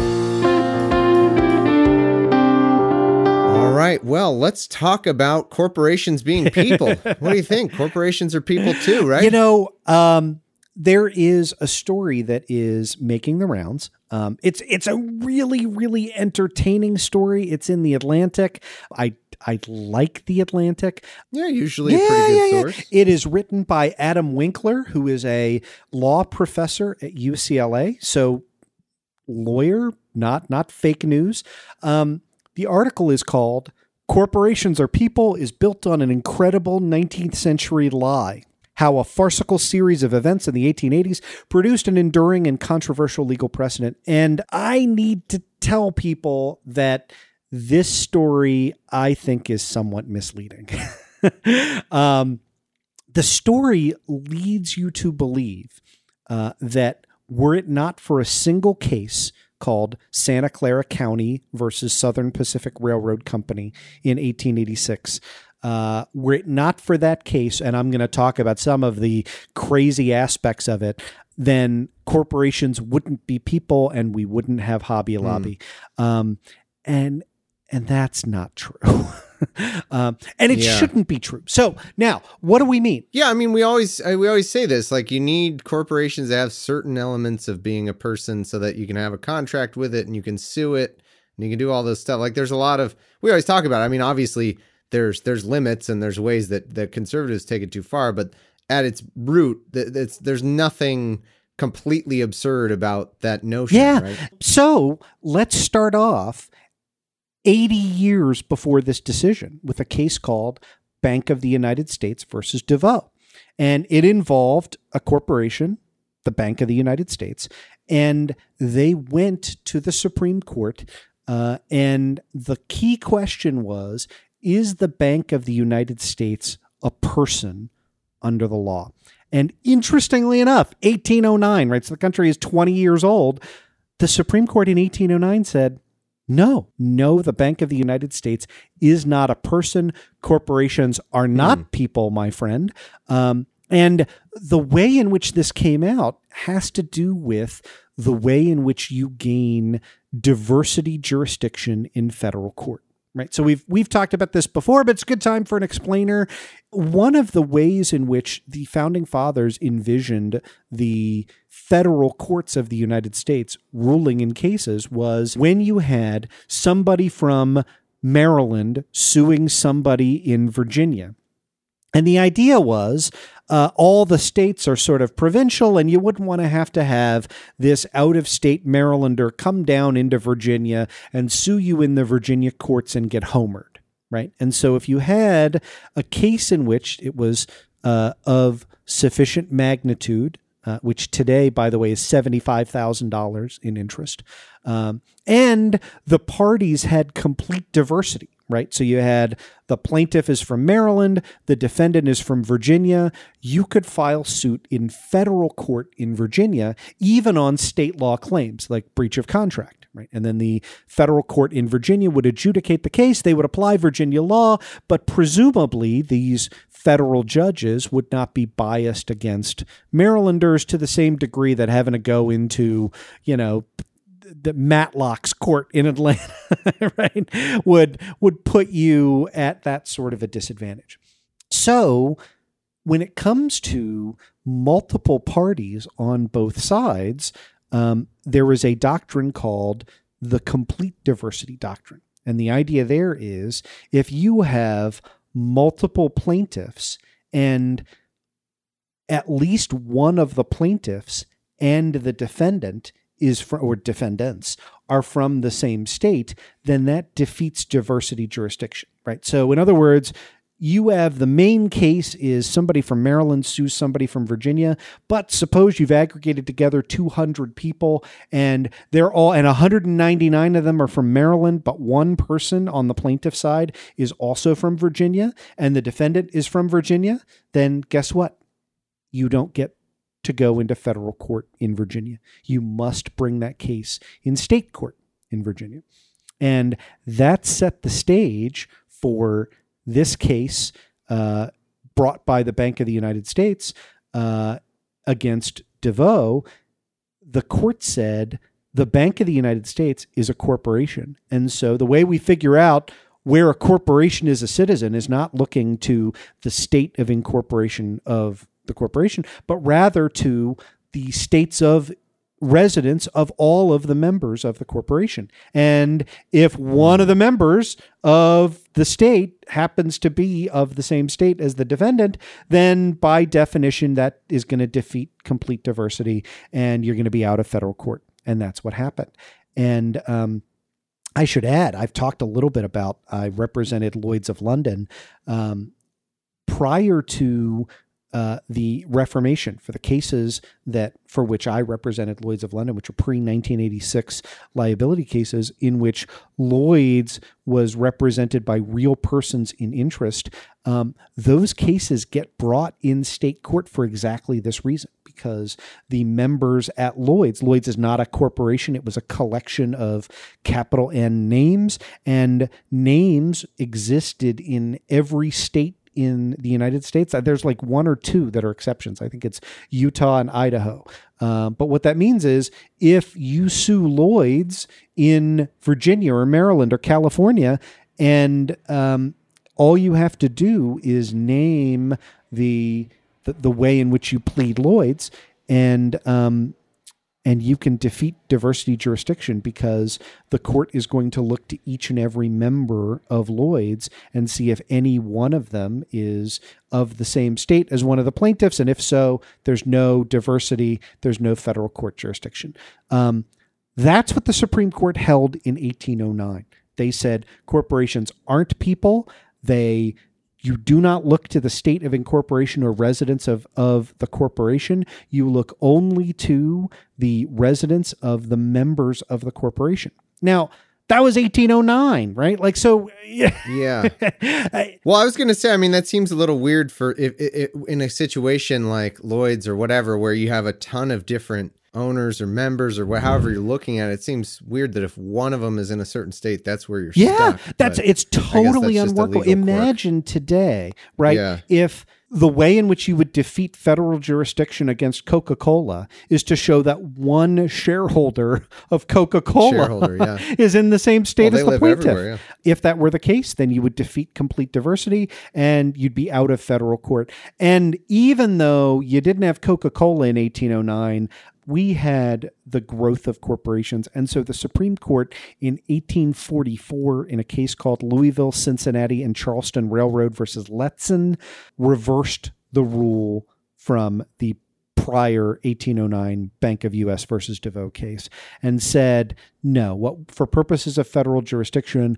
All right. Well, let's talk about corporations being people. What do you think? Corporations are people too, right? There is a story that is making the rounds. It's a really, really entertaining story. It's in the Atlantic. I like the Atlantic. Yeah, usually a pretty good source. It is written by Adam Winkler, who is a law professor at UCLA. So lawyer, not fake news. The article is called "Corporations Are People" is built on an incredible 19th century lie. How a farcical series of events in the 1880s produced an enduring and controversial legal precedent. And I need to tell people that this story, I think, is somewhat misleading. The story leads you to believe that were it not for a single case called Santa Clara County versus Southern Pacific Railroad Company in 1886, were it not for that case, and I'm going to talk about some of the crazy aspects of it, then corporations wouldn't be people and we wouldn't have Hobby Lobby. And that's not true. And it shouldn't be true. So now, what do we mean? Yeah, I mean, we always say this, like, you need corporations to have certain elements of being a person so that you can have a contract with it and you can sue it and you can do all this stuff. Like, there's a lot of, we always talk about it. I mean, obviously there's limits and there's ways that conservatives take it too far, but at its root, there's nothing completely absurd about that notion. Yeah. Right? So let's start off 80 years before this decision with a case called Bank of the United States versus DeVoe. And it involved a corporation, the Bank of the United States, and they went to the Supreme Court. And the key question was, is the Bank of the United States a person under the law? And interestingly enough, 1809, right? So the country is 20 years old. The Supreme Court in 1809 said, no, the Bank of the United States is not a person. Corporations are not people, my friend. And the way in which this came out has to do with the way in which you gain diversity jurisdiction in federal court. Right. So we've talked about this before, but it's a good time for an explainer. One of the ways in which the founding fathers envisioned the federal courts of the United States ruling in cases was when you had somebody from Maryland suing somebody in Virginia. And the idea was all the states are sort of provincial, and you wouldn't want to have this out-of-state Marylander come down into Virginia and sue you in the Virginia courts and get homered, right? And so if you had a case in which it was of sufficient magnitude which today, by the way, is $75,000 in interest. And the parties had complete diversity, right? So you had the plaintiff is from Maryland, the defendant is from Virginia. You could file suit in federal court in Virginia, even on state law claims like breach of contract, right? And then the federal court in Virginia would adjudicate the case. They would apply Virginia law, but presumably these federal judges would not be biased against Marylanders to the same degree that having to go into, the Matlock's court in Atlanta, right, would put you at that sort of a disadvantage. So when it comes to multiple parties on both sides, there is a doctrine called the complete diversity doctrine. And the idea there is if you have multiple plaintiffs and at least one of the plaintiffs and the defendant or defendants are from the same state, then that defeats diversity jurisdiction, right? So in other words, you have the main case is somebody from Maryland sues somebody from Virginia, but suppose you've aggregated together 200 people and they're all, and 199 of them are from Maryland, but one person on the plaintiff side is also from Virginia and the defendant is from Virginia, then guess what? You don't get to go into federal court in Virginia. You must bring that case in state court in Virginia. And that set the stage for this case brought by the Bank of the United States against DeVoe. The court said the Bank of the United States is a corporation. And so the way we figure out where a corporation is a citizen is not looking to the state of incorporation of the corporation, but rather to the states of residence of all of the members of the corporation. And if one of the members of the state happens to be of the same state as the defendant, then by definition, that is going to defeat complete diversity and you're going to be out of federal court. And that's what happened. And I should add, I've talked a little bit about, I represented Lloyd's of London prior to the Reformation for the cases for which I represented Lloyd's of London, which were pre-1986 liability cases in which Lloyd's was represented by real persons in interest. Those cases get brought in state court for exactly this reason, because the members at Lloyd's is not a corporation. It was a collection of capital N names, and names existed in every state in the United States. There's like one or two that are exceptions. I think it's Utah and Idaho. But what that means is if you sue Lloyd's in Virginia or Maryland or California, and all you have to do is name the way in which you plead Lloyd's, and you can defeat diversity jurisdiction because the court is going to look to each and every member of Lloyd's and see if any one of them is of the same state as one of the plaintiffs. And if so, there's no diversity, there's no federal court jurisdiction. That's what the Supreme Court held in 1809. They said corporations aren't people. You do not look to the state of incorporation or residence of the corporation. You look only to the residence of the members of the corporation. Now, that was 1809, right? Like, so. Yeah. Well, I was going to say, I mean, that seems a little weird for if in a situation like Lloyd's or whatever, where you have a ton of different owners or members or however you're looking at it. It seems weird that if one of them is in a certain state, that's where you're stuck. It's totally unworkable. Imagine today, right? Yeah. If the way in which you would defeat federal jurisdiction against Coca-Cola is to show that one shareholder of Coca-Cola is in the same state as the plaintiff. If that were the case, then you would defeat complete diversity and you'd be out of federal court. And even though you didn't have Coca-Cola in 1809, we had the growth of corporations. And so the Supreme Court in 1844, in a case called Louisville, Cincinnati, and Charleston Railroad versus Letson, reversed the rule from the prior 1809 Bank of U.S. versus DeVoe case and said, no, for purposes of federal jurisdiction,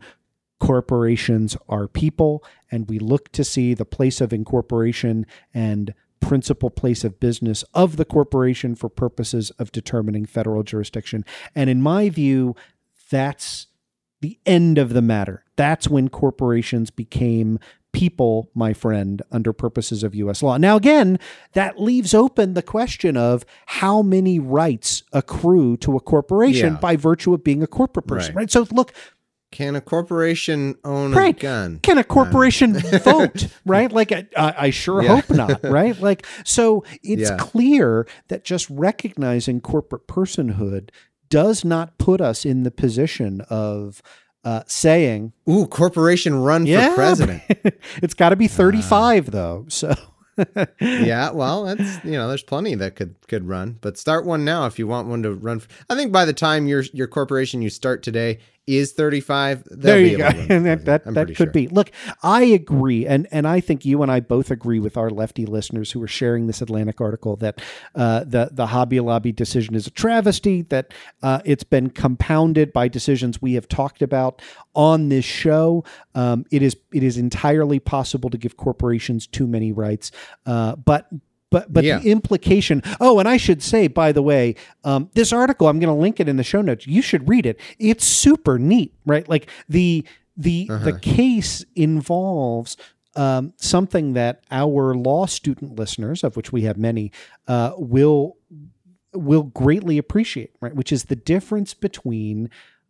corporations are people, and we look to see the place of incorporation and principal place of business of the corporation for purposes of determining federal jurisdiction. And in my view, that's the end of the matter. That's when corporations became people, my friend, under purposes of U.S. law. Now, again, that leaves open the question of how many rights accrue to a corporation by virtue of being a corporate person, right? So look, can a corporation own a gun? Can a corporation vote, right? Like, I sure hope not, right? Like, so it's clear that just recognizing corporate personhood does not put us in the position of saying, "Ooh, corporation run for president." It's got to be 35, though. So, yeah, well, that's there's plenty that could run, but start one now if you want one to run. I think by the time your corporation you start today is 35, there you go, and that could be. Look, I agree, and I think you and I both agree with our lefty listeners who are sharing this Atlantic article that the Hobby Lobby decision is a travesty, that it's been compounded by decisions we have talked about on this show. It is entirely possible to give corporations too many rights, but the implication, and I should say, by the way, this article, I'm going to link it in the show notes. You should read it. It's super neat, right? Like the case involves something that our law student listeners, of which we have many, will greatly appreciate, right? Which is the difference between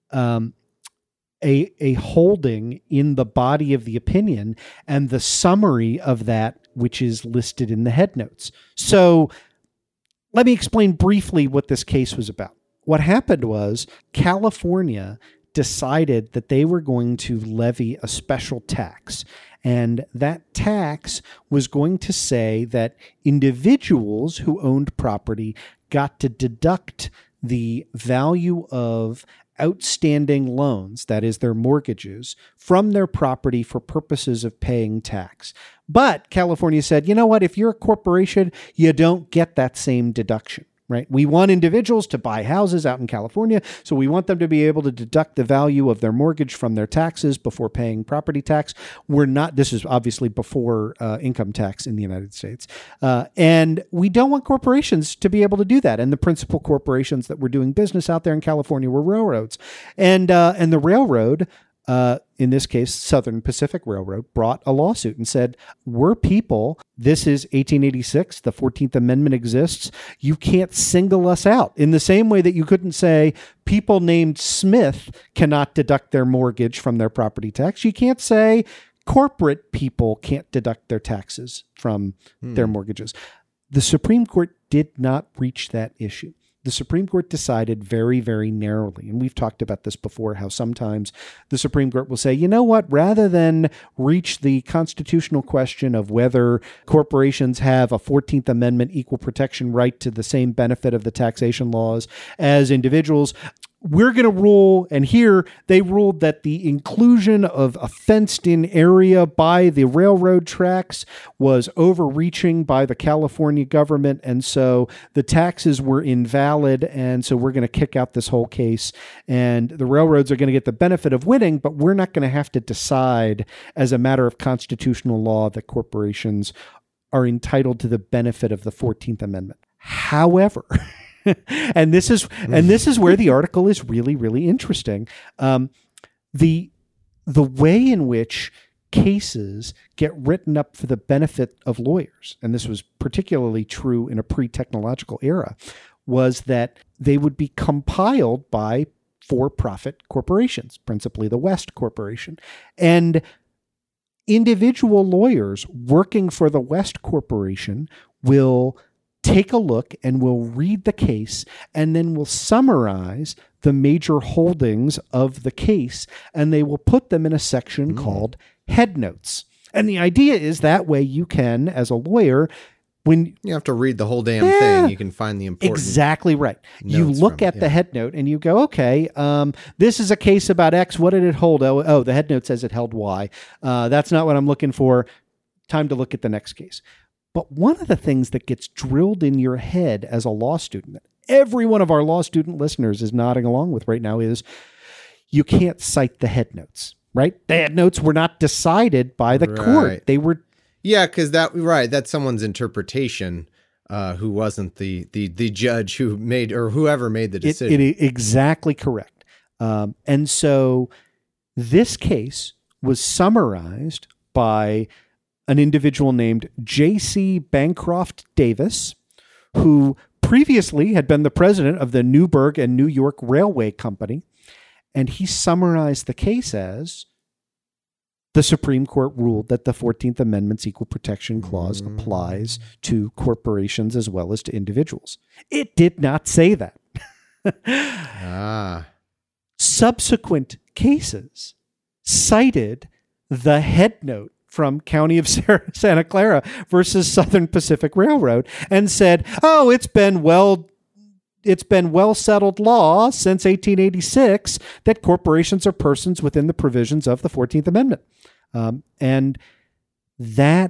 a holding in the body of the opinion and the summary of that which is listed in the head notes. So let me explain briefly what this case was about. What happened was California decided that they were going to levy a special tax. And that tax was going to say that individuals who owned property got to deduct the value of outstanding loans, that is their mortgages, from their property for purposes of paying tax. But California said, you know what, if you're a corporation, you don't get that same deduction, right? We want individuals to buy houses out in California, so we want them to be able to deduct the value of their mortgage from their taxes before paying property tax. This is obviously before income tax in the United States. And we don't want corporations to be able to do that. And the principal corporations that were doing business out there in California were railroads. And the railroad, in this case, Southern Pacific Railroad, brought a lawsuit and said, we're people. This is 1886. The 14th Amendment exists. You can't single us out in the same way that you couldn't say people named Smith cannot deduct their mortgage from their property tax. You can't say corporate people can't deduct their taxes from their mortgages. The Supreme Court did not reach that issue. The Supreme Court decided very, very narrowly, and we've talked about this before, how sometimes the Supreme Court will say, you know what, rather than reach the constitutional question of whether corporations have a 14th Amendment equal protection right to the same benefit of the taxation laws as individuals, we're going to rule, and here they ruled that the inclusion of a fenced-in area by the railroad tracks was overreaching by the California government, and so the taxes were invalid, and so we're going to kick out this whole case, and the railroads are going to get the benefit of winning, but we're not going to have to decide as a matter of constitutional law that corporations are entitled to the benefit of the 14th Amendment. However, and this is where the article is really, really interesting. The way in which cases get written up for the benefit of lawyers, and this was particularly true in a pre-technological era, was that they would be compiled by for-profit corporations, principally the West Corporation. And individual lawyers working for the West Corporation will take a look and will read the case and then will summarize the major holdings of the case, and they will put them in a section called head notes. And the idea is that way you can, as a lawyer, when you have to read the whole damn thing, you can find the important. Exactly right. You look at the head note and you go, okay, this is a case about X. What did it hold? Oh, the head note says it held Y. That's not what I'm looking for. Time to look at the next case. But one of the things that gets drilled in your head as a law student, that every one of our law student listeners is nodding along with right now, is you can't cite the head notes, right? The head notes were not decided by the court. They were Yeah, because that's someone's interpretation. Who wasn't the judge who made or whoever made the decision. Exactly correct. And so this case was summarized by an individual named J.C. Bancroft Davis, who previously had been the president of the Newburgh and New York Railway Company. And he summarized the case as the Supreme Court ruled that the 14th Amendment's Equal Protection Clause applies to corporations as well as to individuals. It did not say that. Subsequent cases cited the head note from County of Santa Clara versus Southern Pacific Railroad and said, oh, it's been well settled law since 1886 that corporations are persons within the provisions of the 14th Amendment. And that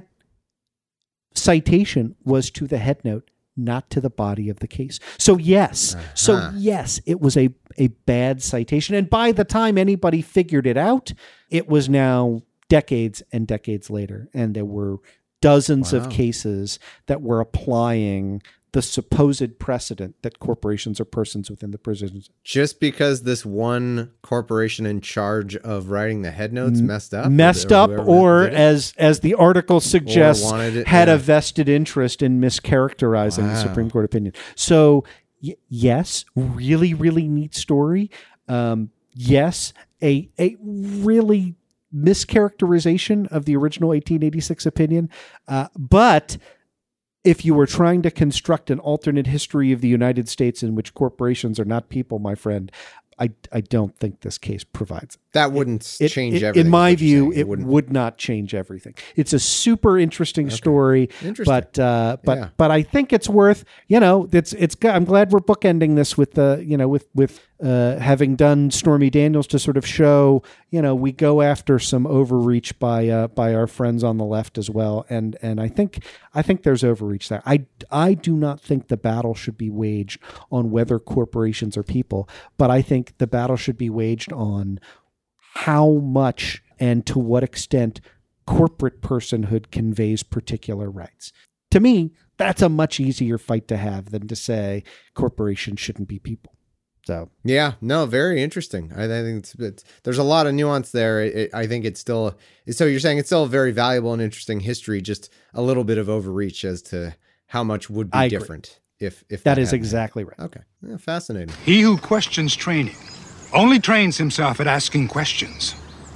citation was to the head note, not to the body of the case. So yes, it was a bad citation. And by the time anybody figured it out, it was now decades and decades later. And there were dozens of cases that were applying the supposed precedent that corporations are persons within the provisions. Just because this one corporation in charge of writing the head notes messed up, or as the article suggests, had a vested interest in mischaracterizing the Supreme Court opinion. So yes, really, really neat story. Yes, a really mischaracterization of the original 1886 opinion, but if you were trying to construct an alternate history of the United States in which corporations are not people, my friend, I don't think this case provides it. That wouldn't change everything. In my view, it would not change everything. It's a super interesting story, but I think it's worth, I'm glad we're bookending this with with having done Stormy Daniels to sort of show, we go after some overreach by our friends on the left as well. And I think there's overreach there. I do not think the battle should be waged on whether corporations are people, but I think the battle should be waged on how much and to what extent corporate personhood conveys particular rights. To me, that's a much easier fight to have than to say corporations shouldn't be people. So yeah, no, very interesting. I think there's a lot of nuance there. I think it's still, so you're saying it's still a very valuable and interesting history, just a little bit of overreach as to how much would be different if that is exactly right. Okay, yeah, fascinating. He who questions training only trains himself at asking questions.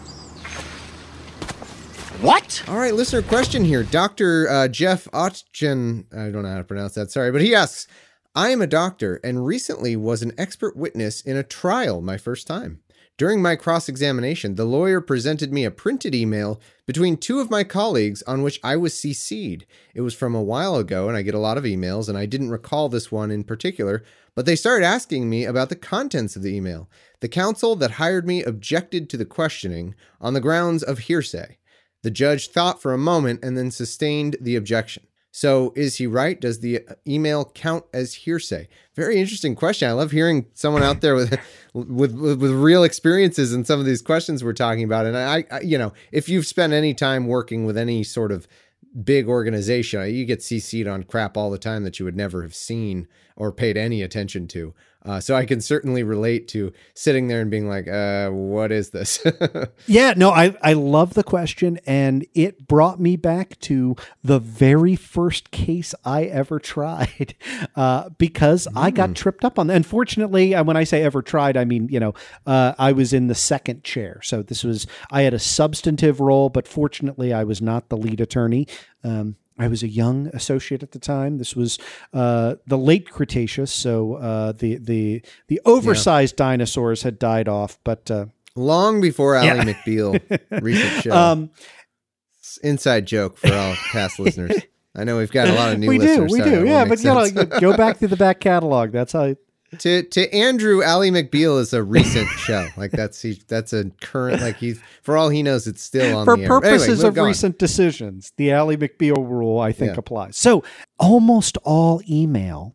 What? All right, listener question here. Dr. Jeff Otchen, I don't know how to pronounce that, sorry, but he asks, I am a doctor and recently was an expert witness in a trial my first time. During my cross-examination, the lawyer presented me a printed email between two of my colleagues on which I was CC'd. It was from a while ago, and I get a lot of emails, and I didn't recall this one in particular, but they started asking me about the contents of the email. The counsel that hired me objected to the questioning on the grounds of hearsay. The judge thought for a moment and then sustained the objection. So is he right? Does the email count as hearsay? Very interesting question. I love hearing someone out there with real experiences in some of these questions we're talking about. And I if you've spent any time working with any sort of big organization, you get CC'd on crap all the time that you would never have seen or paid any attention to. So I can certainly relate to sitting there and being like, what is this? Yeah, no, I love the question. And it brought me back to the very first case I ever tried because I got tripped up on that. Unfortunately, when I say ever tried, I mean, I was in the second chair. So I had a substantive role, but fortunately I was not the lead attorney. I was a young associate at the time. This was the late Cretaceous, so the oversized dinosaurs had died off, but long before Ally McBeal recent show. Inside joke for all past listeners. I know we've got a lot of new listeners. We do, yeah. But go back through the back catalog. That's how. To Andrew, Ally McBeal is a recent show. Like that's a current, like for all he knows, it's still on the air. For purposes of recent decisions, the Ally McBeal rule, I think, applies. So almost all email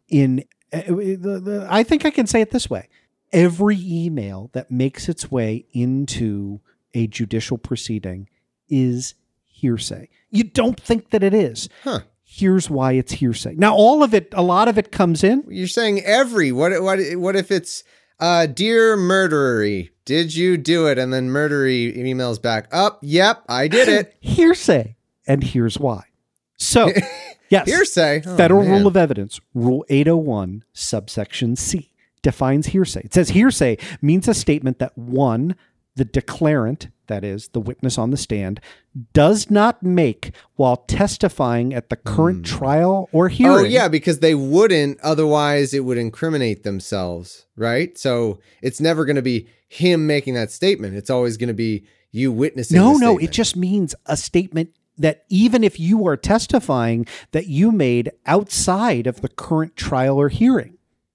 I think I can say it this way. Every email that makes its way into a judicial proceeding is hearsay. You don't think that it is. Huh. Here's why it's hearsay. Now, a lot of it comes in. You're saying what if it's, dear murderer, did you do it? And then murderer emails back, yep, I did it. Hearsay. And here's why. So, yes. Hearsay. Federal Rule of Evidence, Rule 801, subsection C, defines hearsay. It says hearsay means a statement that one, the declarant, that is, the witness on the stand, does not make while testifying at the current trial or hearing. Oh, yeah, because they wouldn't, otherwise it would incriminate themselves, right? So it's never going to be him making that statement. It's always going to be you witnessing the statement. It just means a statement that even if you are testifying, that you made outside of the current trial or hearing.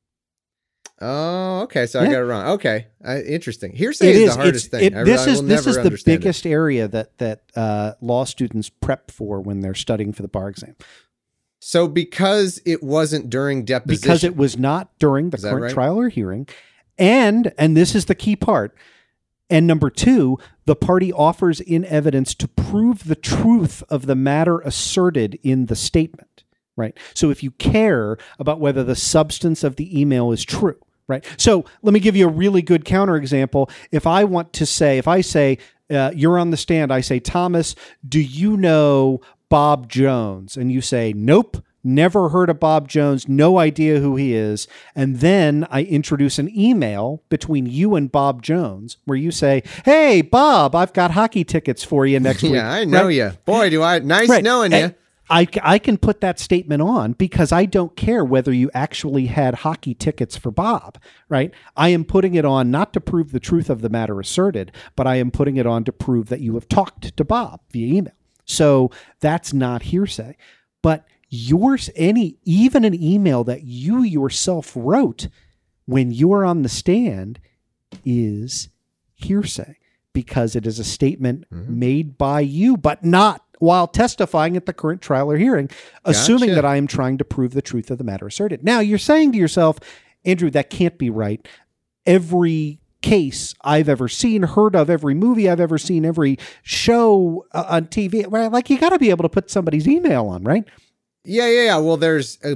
Oh, okay. So I got it wrong. Okay. Interesting. Hearsay is the hardest thing. This is the biggest area that law students prep for when they're studying for the bar exam. So because it wasn't during deposition. Because it was not during the current trial or hearing. And this is the key part. And number two, the party offers in evidence to prove the truth of the matter asserted in the statement, right? So if you care about whether the substance of the email is true, right? So let me give you a really good counterexample. If I say, you're on the stand, I say, Thomas, do you know Bob Jones? And you say, nope. Never heard of Bob Jones, no idea who he is. And then I introduce an email between you and Bob Jones where you say, hey, Bob, I've got hockey tickets for you next week. Yeah, I know you. Boy, do I. Nice knowing you. I can put that statement on because I don't care whether you actually had hockey tickets for Bob, right? I am putting it on not to prove the truth of the matter asserted, but I am putting it on to prove that you have talked to Bob via email. So that's not hearsay. But even an email that you yourself wrote when you are on the stand is hearsay because it is a statement made by you, but not while testifying at the current trial or hearing, assuming that I am trying to prove the truth of the matter asserted. Now you're saying to yourself, Andrew, that can't be right. Every case I've ever seen, heard of, every movie I've ever seen, every show on TV, right? Like you got to be able to put somebody's email on, right? Yeah. Well, there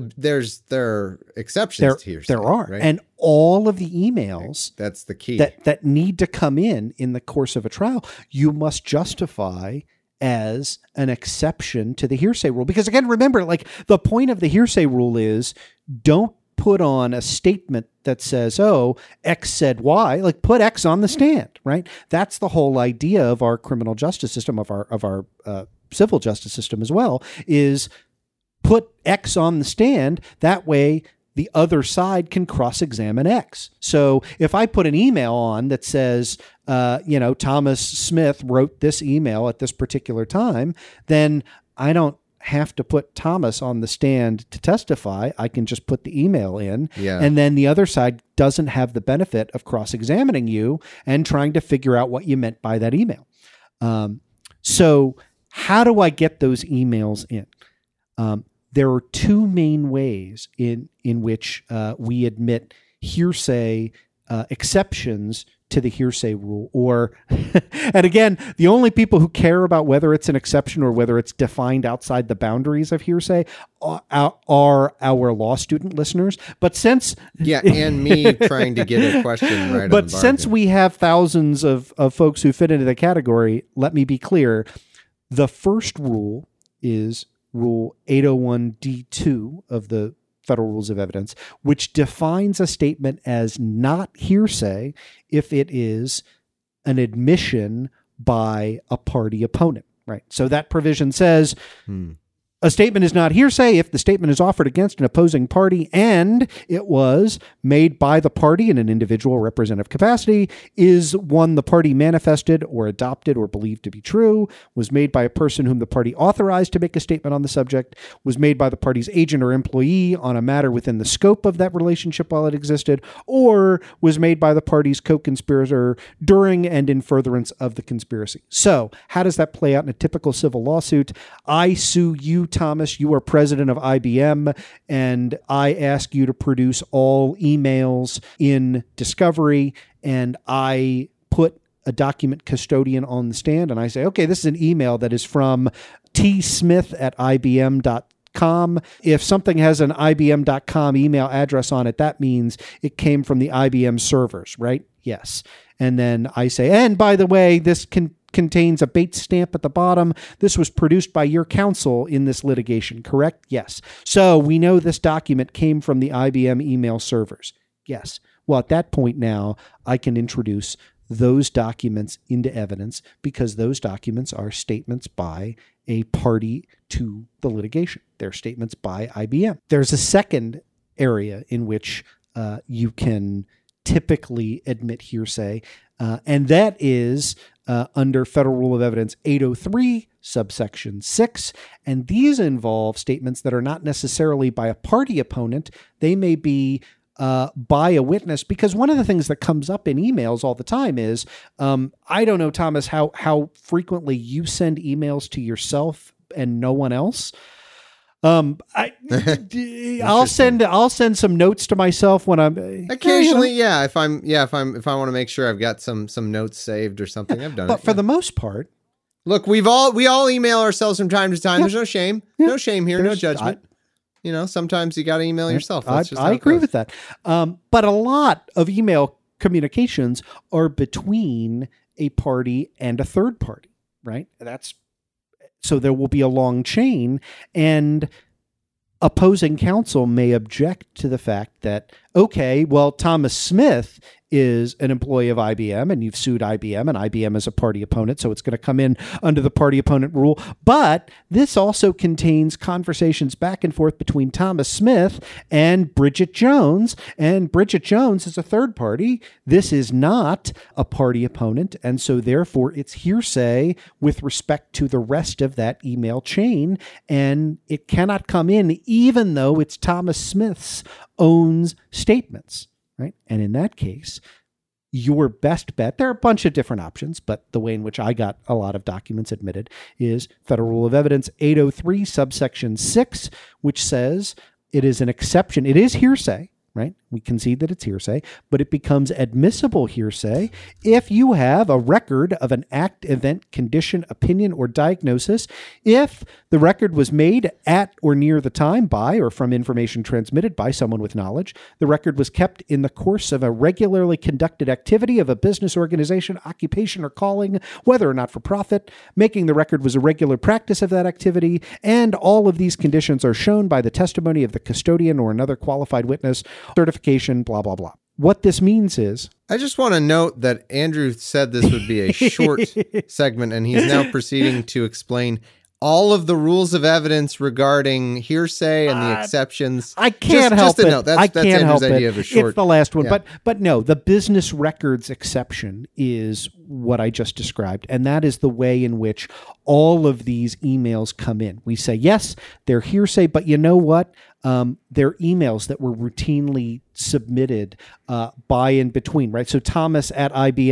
are exceptions to hearsay. There are, right? And all of the emails that's the key that need to come in the course of a trial, you must justify as an exception to the hearsay rule. Because again, remember, like the point of the hearsay rule is don't put on a statement that says, oh, X said Y, like put X on the stand, right? That's the whole idea of our criminal justice system, of our civil justice system as well, is put X on the stand. That way the other side can cross-examine X. So if I put an email on that says, Thomas Smith wrote this email at this particular time, then I don't have to put Thomas on the stand to testify. I can just put the email in. Yeah. And then the other side doesn't have the benefit of cross-examining you and trying to figure out what you meant by that email. So how do I get those emails in? There are two main ways in which we admit hearsay exceptions to the hearsay rule. And again, the only people who care about whether it's an exception or whether it's defined outside the boundaries of hearsay are our law student listeners. But since... Yeah, and me trying to get a question right on the bar. But since we have thousands of folks who fit into the category, let me be clear. The first rule is Rule 801D2 of the Federal Rules of Evidence, which defines a statement as not hearsay if it is an admission by a party opponent, right? So that provision says a statement is not hearsay if the statement is offered against an opposing party and it was made by the party in an individual representative capacity, is one the party manifested or adopted or believed to be true, was made by a person whom the party authorized to make a statement on the subject, was made by the party's agent or employee on a matter within the scope of that relationship while it existed, or was made by the party's co-conspirator during and in furtherance of the conspiracy. So how does that play out in a typical civil lawsuit? I sue you, Thomas, you are president of IBM, and I ask you to produce all emails in discovery, and I put a document custodian on the stand, and I say, okay, this is an email that is from tsmith@ibm.com. If something has an ibm.com email address on it, that means it came from the IBM servers, right? Yes. And then I say, and by the way, this contains a Bates stamp at the bottom. This was produced by your counsel in this litigation, correct? Yes. So we know this document came from the IBM email servers. Yes. Well, at that point now, I can introduce those documents into evidence because those documents are statements by a party to the litigation. They're statements by IBM. There's a second area in which you can typically admit hearsay, and that is under Federal Rule of Evidence 803, subsection 6. And these involve statements that are not necessarily by a party opponent. They may be by a witness, because one of the things that comes up in emails all the time is, I don't know, Thomas, how frequently you send emails to yourself and no one else. I'll send some notes to myself when I'm occasionally. If I want to make sure I've got some notes saved or something, I've done it. But for the most part, look, we all email ourselves from time to time. There's no shame. No shame here. No judgment. Sometimes you got to email yourself. I agree with that. But a lot of email communications are between a party and a third party, right? So there will be a long chain, and opposing counsel may object to the fact that, okay, well, Thomas Smith is an employee of IBM and you've sued IBM and IBM is a party opponent, so it's going to come in under the party opponent rule. But this also contains conversations back and forth between Thomas Smith and Bridget Jones, and Bridget Jones is a third party. This is not a party opponent, and so therefore it's hearsay with respect to the rest of that email chain, and it cannot come in even though it's Thomas Smith's own statements. Right. And in that case, your best bet, there are a bunch of different options, but the way in which I got a lot of documents admitted is Federal Rule of Evidence 803, subsection 6, which says it is an exception. It is hearsay, right? We concede that it's hearsay, but it becomes admissible hearsay if you have a record of an act, event, condition, opinion, or diagnosis, if the record was made at or near the time by or from information transmitted by someone with knowledge, the record was kept in the course of a regularly conducted activity of a business organization, occupation, or calling, whether or not for profit, making the record was a regular practice of that activity, and all of these conditions are shown by the testimony of the custodian or another qualified witness, certification, blah, blah, blah. What this means is... I just want to note that Andrew said this would be a short segment, and he's now proceeding to explain all of the rules of evidence regarding hearsay and the exceptions. I can't help it. That's Andrew's idea of a short. It's the last one. Yeah. But no, the business records exception is what I just described. And that is the way in which all of these emails come in. We say, yes, they're hearsay, but you know what? They're emails that were routinely submitted by and between, right? So Thomas at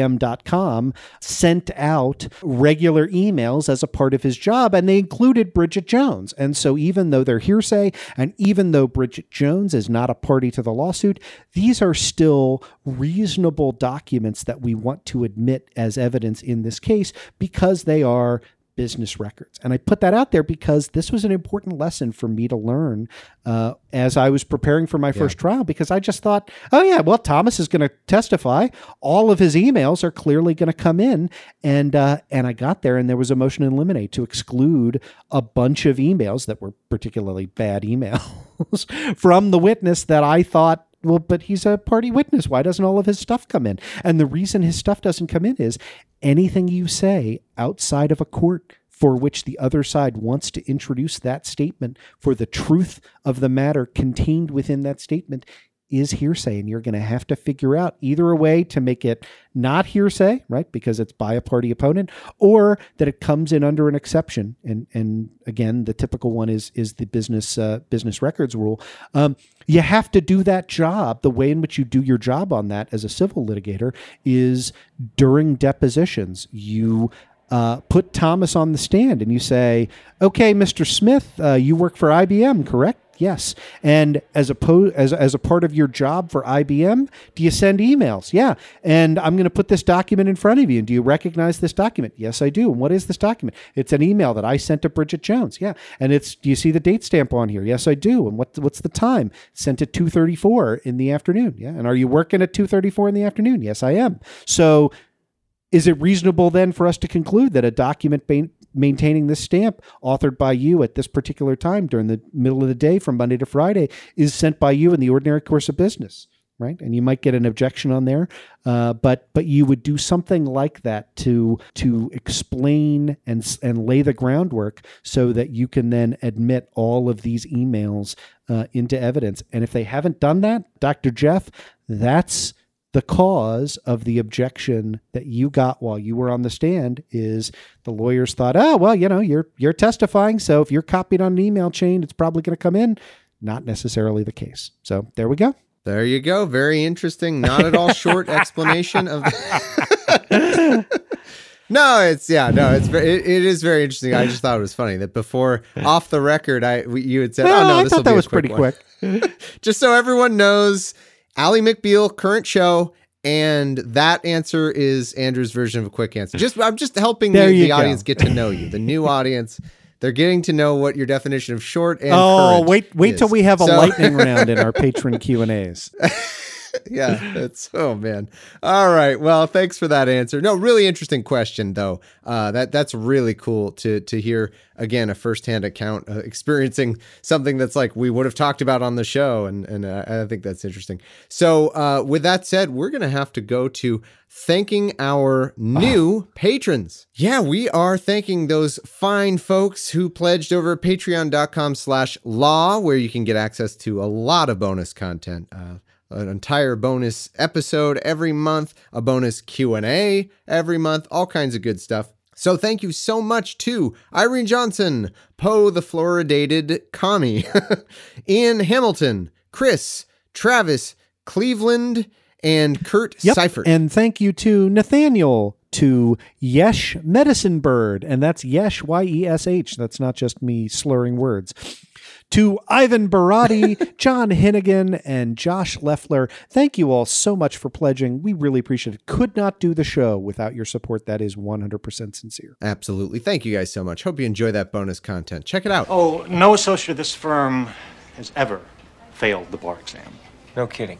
IBM.com sent out regular emails as a part of his job, and they included Bridget Jones. And so even though they're hearsay, and even though Bridget Jones is not a party to the lawsuit, these are still reasonable documents that we want to admit as evidence in this case because they are business records. And I put that out there because this was an important lesson for me to learn as I was preparing for my first trial, because I just thought, oh yeah, well, Thomas is going to testify. All of his emails are clearly going to come in. And I got there and there was a motion in limine to exclude a bunch of emails that were particularly bad emails from the witness that I thought, well, but he's a party witness. Why doesn't all of his stuff come in? And the reason his stuff doesn't come in is anything you say outside of a court for which the other side wants to introduce that statement for the truth of the matter contained within that statement is hearsay. And you're going to have to figure out either a way to make it not hearsay, right? Because it's by a party opponent, or that it comes in under an exception. And again, the typical one is the business records rule. You have to do that job. The way in which you do your job on that as a civil litigator is during depositions, you put Thomas on the stand and you say, okay, Mr. Smith, you work for IBM, correct? Yes. And as a part of your job for IBM, do you send emails? Yeah. And I'm going to put this document in front of you. And do you recognize this document? Yes, I do. And what is this document? It's an email that I sent to Bridget Jones. Yeah. And do you see the date stamp on here? Yes, I do. And what's the time? Sent at 2:34 in the afternoon. Yeah. And are you working at 2:34 in the afternoon? Yes, I am. So is it reasonable then for us to conclude that a document maintaining this stamp authored by you at this particular time during the middle of the day from Monday to Friday is sent by you in the ordinary course of business, right? And you might get an objection on there, but you would do something like that to explain and lay the groundwork so that you can then admit all of these emails into evidence. And if they haven't done that, Dr. Jeff, that's the cause of the objection that you got while you were on the stand. Is the lawyers thought, oh, well, you're testifying, so if you're copied on an email chain, it's probably going to come in. Not necessarily the case. So there we go. There you go. Very interesting. Not at all short explanation of. No, it is very interesting. I just thought it was funny that before off the record, you had said, "Oh no, I this thought will that be was a quick pretty quick." Just so everyone knows. Ally McBeal, current show, and that answer is Andrew's version of a quick answer. I'm just helping the audience get to know you. The new audience, they're getting to know what your definition of short and current wait is. Till we have a lightning round in our patron Q&As. Yeah, oh man. All right. Well, thanks for that answer. No, really interesting question though. That's really cool to hear again, a firsthand account experiencing something that's like we would have talked about on the show. And I think that's interesting. So with that said, we're going to have to go to thanking our new patrons. Yeah, we are thanking those fine folks who pledged over at patreon.com/law, where you can get access to a lot of bonus content. An entire bonus episode every month, a bonus Q&A every month, all kinds of good stuff. So thank you so much to Irene Johnson, Poe the Floridated Commie, Ian Hamilton, Chris, Travis, Cleveland, and Kurt Seifert. And thank you to Nathaniel, to Yesh Medicine Bird, and that's Yesh, Y-E-S-H. That's not just me slurring words. To Ivan Barati, John Hinnigan, and Josh Leffler, thank you all so much for pledging. We really appreciate it. Could not do the show without your support. That is 100% sincere. Absolutely. Thank you guys so much. Hope you enjoy that bonus content. Check it out. Oh, no associate of this firm has ever failed the bar exam. No kidding.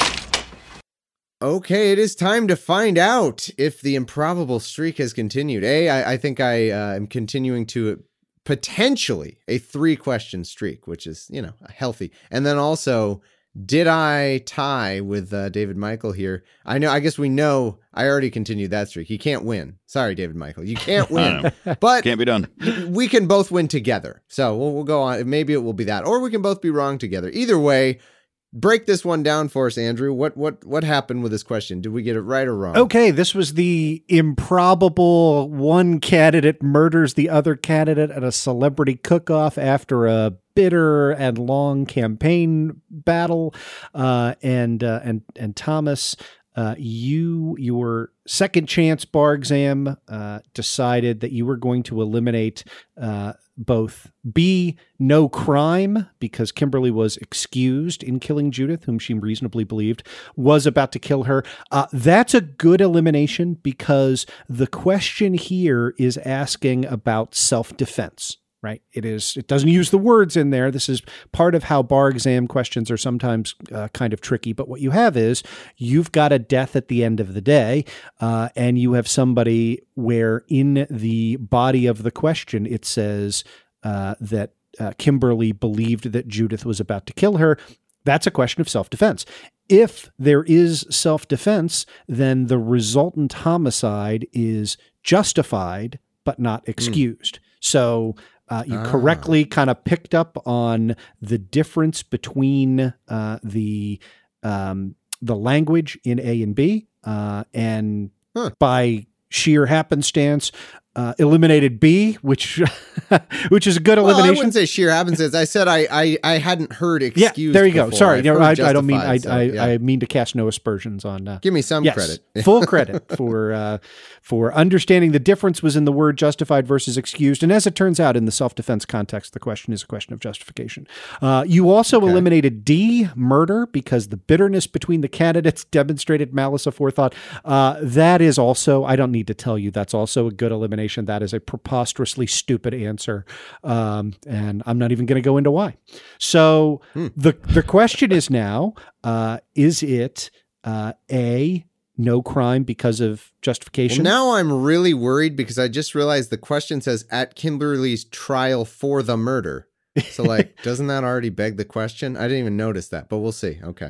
Okay, it is time to find out if the improbable streak has continued. I think I am continuing to potentially a 3-question streak, which is, healthy. And then also, did I tie with David Michael here? I guess we know I already continued that streak. He can't win. Sorry, David Michael. You can't win. But can't be done. We can both win together. So we'll go on. Maybe it will be that. Or we can both be wrong together. Either way, break this one down for us, Andrew. What happened with this question? Did we get it right or wrong? Okay, this was the improbable one candidate murders the other candidate at a celebrity cook-off after a bitter and long campaign battle. And Thomas, your second chance bar exam decided that you were going to eliminate both B, no crime, because Kimberly was excused in killing Judith, whom she reasonably believed was about to kill her. That's a good elimination because the question here is asking about self-defense. Right. It doesn't use the words in there. This is part of how bar exam questions are sometimes kind of tricky. But what you have is you've got a death at the end of the day, and you have somebody where in the body of the question it says that Kimberly believed that Judith was about to kill her. That's a question of self-defense. If there is self-defense, then the resultant homicide is justified but not excused. So you correctly kind of picked up on the difference between the language in A and B, and by sheer happenstance, eliminated B, which is a good Well, I elimination. wouldn't say sheer happenstance. I said I hadn't heard excused. Yeah, there you go. before. Sorry, I've no, heard I don't mean justified, I mean to cast no aspersions on. Give me some yes, credit. Full credit for understanding the difference was in the word justified versus excused. And as it turns out, in the self-defense context, the question is a question of justification. You also eliminated D, murder, because the bitterness between the candidates demonstrated malice aforethought. That is also, I don't need to tell you, that's also a good elimination. That is a preposterously stupid answer. And I'm not even going to go into why. So the question is now, is it A, no crime because of justification? Well, now I'm really worried because I just realized the question says at Kimberly's trial for the murder. So like, doesn't that already beg the question? I didn't even notice that, but we'll see. Okay.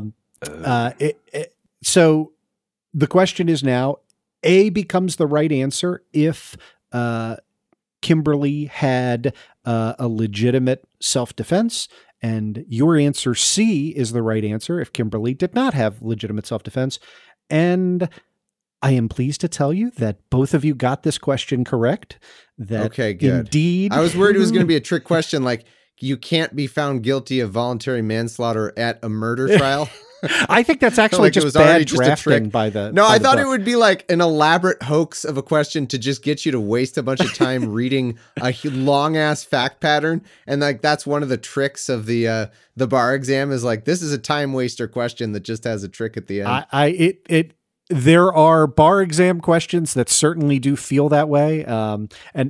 So the question is now, A becomes the right answer if Kimberly had a legitimate self-defense, and your answer C is the right answer if Kimberly did not have legitimate self-defense. And I am pleased to tell you that both of you got this question correct. That okay, good. Indeed. I was worried it was going to be a trick question, like you can't be found guilty of voluntary manslaughter at a murder trial. I think that's actually like just bad drafting by the. No, I thought book. it would be like an elaborate hoax of a question to just get you to waste a bunch of time reading a long ass fact pattern, and like that's one of the tricks of the bar exam is like this is a time waster question that just has a trick at the end. There are bar exam questions that certainly do feel that way. And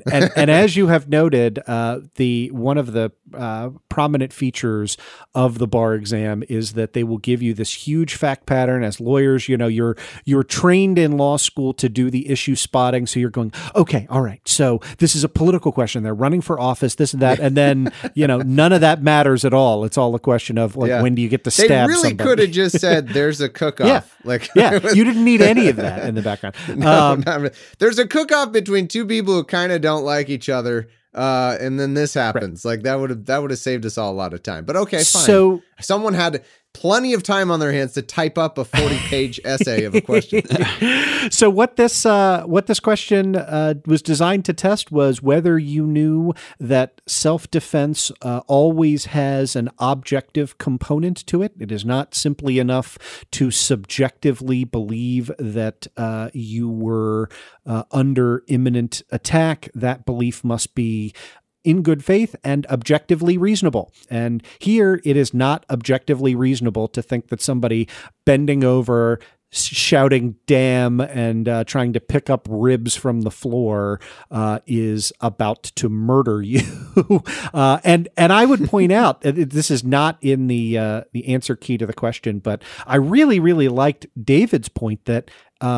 as you have noted, one of the prominent features of the bar exam is that they will give you this huge fact pattern. As lawyers, you know, you're trained in law school to do the issue spotting. So you're going, okay, all right. So this is a political question. They're running for office, this and that. And then, you know, none of that matters at all. It's all a question of like, when do you get to stab somebody? They really could have just said, there's a cook-off. You didn't need any of that in the background. There's a cook-off between two people who kind of don't like each other, and then this happens. Right. Like that would have saved us all a lot of time. But okay, fine. So someone had plenty of time on their hands to type up a 40-page essay of a question. So what this question was designed to test was whether you knew that self-defense always has an objective component to it. It is not simply enough to subjectively believe that you were under imminent attack. That belief must be in good faith and objectively reasonable. And here it is not objectively reasonable to think that somebody bending over, shouting damn, and trying to pick up ribs from the floor is about to murder you. And I would point out, this is not in the answer key to the question, but I really, really liked David's point that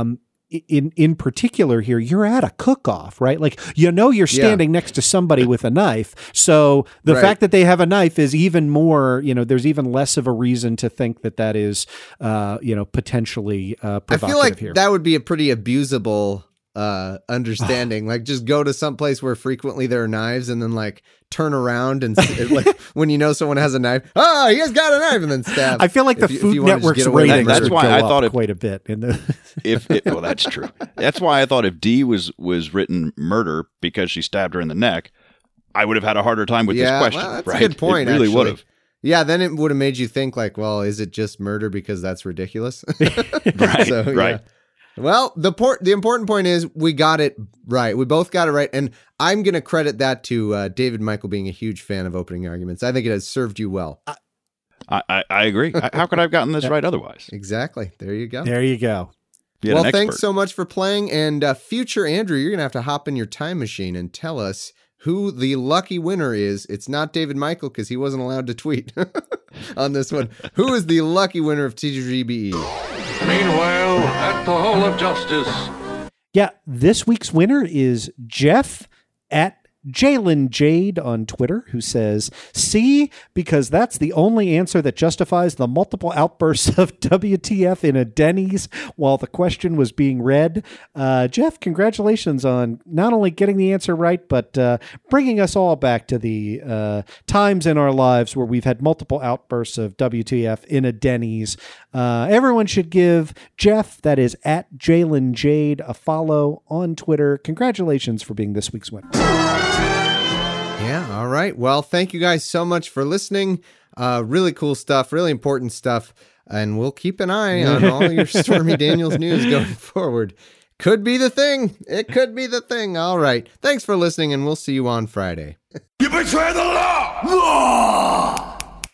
in particular here, you're at a cook-off, right? Like, you know, you're standing next to somebody with a knife. So the fact that they have a knife is even more, you know, there's even less of a reason to think that is, you know, potentially provocative. I feel like here. That would be a pretty abusable understanding. Like just go to some place where frequently there are knives and then like turn around and like when you know someone has a knife, he has got a knife, and then stab. I feel like the Food Network's ratings that's why I thought quite a bit in the well, that's true. That's why I thought if D was written murder because she stabbed her in the neck, I would have had a harder time with this question. Well, that's right? a good point. It really would have. Yeah, then it would have made you think like, well, is it just murder because that's ridiculous? Right. So, right. Yeah. Well, the important point is we got it right. We both got it right. And I'm going to credit that to David Michael being a huge fan of opening arguments. I think it has served you well. I agree. How could I have gotten this right otherwise? Exactly. There you go. There you go. Well, thanks so much for playing. And future Andrew, you're going to have to hop in your time machine and tell us who the lucky winner is. It's not David Michael because he wasn't allowed to tweet on this one. Who is the lucky winner of TGBE? Meanwhile, at the Hall of Justice. Yeah, this week's winner is Jeff at Jalen Jade on Twitter, who says, "See, because that's the only answer that justifies the multiple outbursts of WTF in a Denny's while the question was being read." Jeff, congratulations on not only getting the answer right, but bringing us all back to the times in our lives where we've had multiple outbursts of WTF in a Denny's. Everyone should give Jeff, that is at Jalen Jade, a follow on Twitter. Congratulations for being this week's winner. Yeah, all right. Well, thank you guys so much for listening. Really cool stuff, really important stuff. And we'll keep an eye on all your Stormy Daniels news going forward. Could be the thing. It could be the thing. All right. Thanks for listening, and we'll see you on Friday. You betray the law! Law!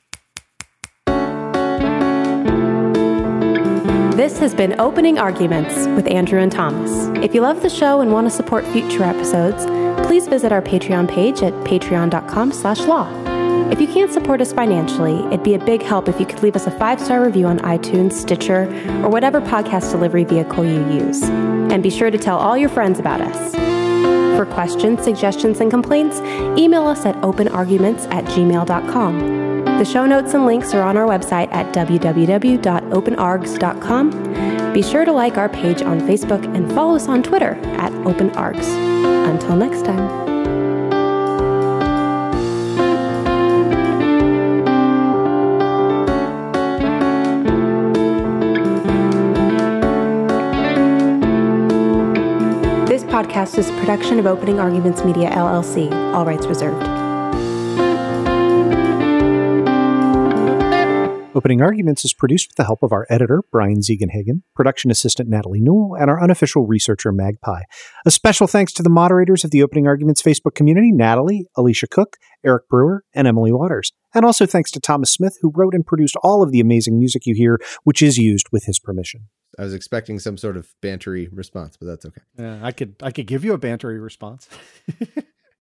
This has been Opening Arguments with Andrew and Thomas. If you love the show and want to support future episodes, please visit our Patreon page at patreon.com/law. If you can't support us financially, it'd be a big help if you could leave us a 5-star review on iTunes, Stitcher, or whatever podcast delivery vehicle you use. And be sure to tell all your friends about us. For questions, suggestions, and complaints, email us at openarguments@gmail.com. The show notes and links are on our website at www.openargs.com. Be sure to like our page on Facebook and follow us on Twitter at OpenArgs. Until next time. This podcast is a production of Opening Arguments Media, LLC. All rights reserved. Opening Arguments is produced with the help of our editor, Brian Ziegenhagen, production assistant Natalie Newell, and our unofficial researcher, Magpie. A special thanks to the moderators of the Opening Arguments Facebook community, Natalie, Alicia Cook, Eric Brewer, and Emily Waters. And also thanks to Thomas Smith, who wrote and produced all of the amazing music you hear, which is used with his permission. I was expecting some sort of bantery response, but that's okay. I could give you a bantery response.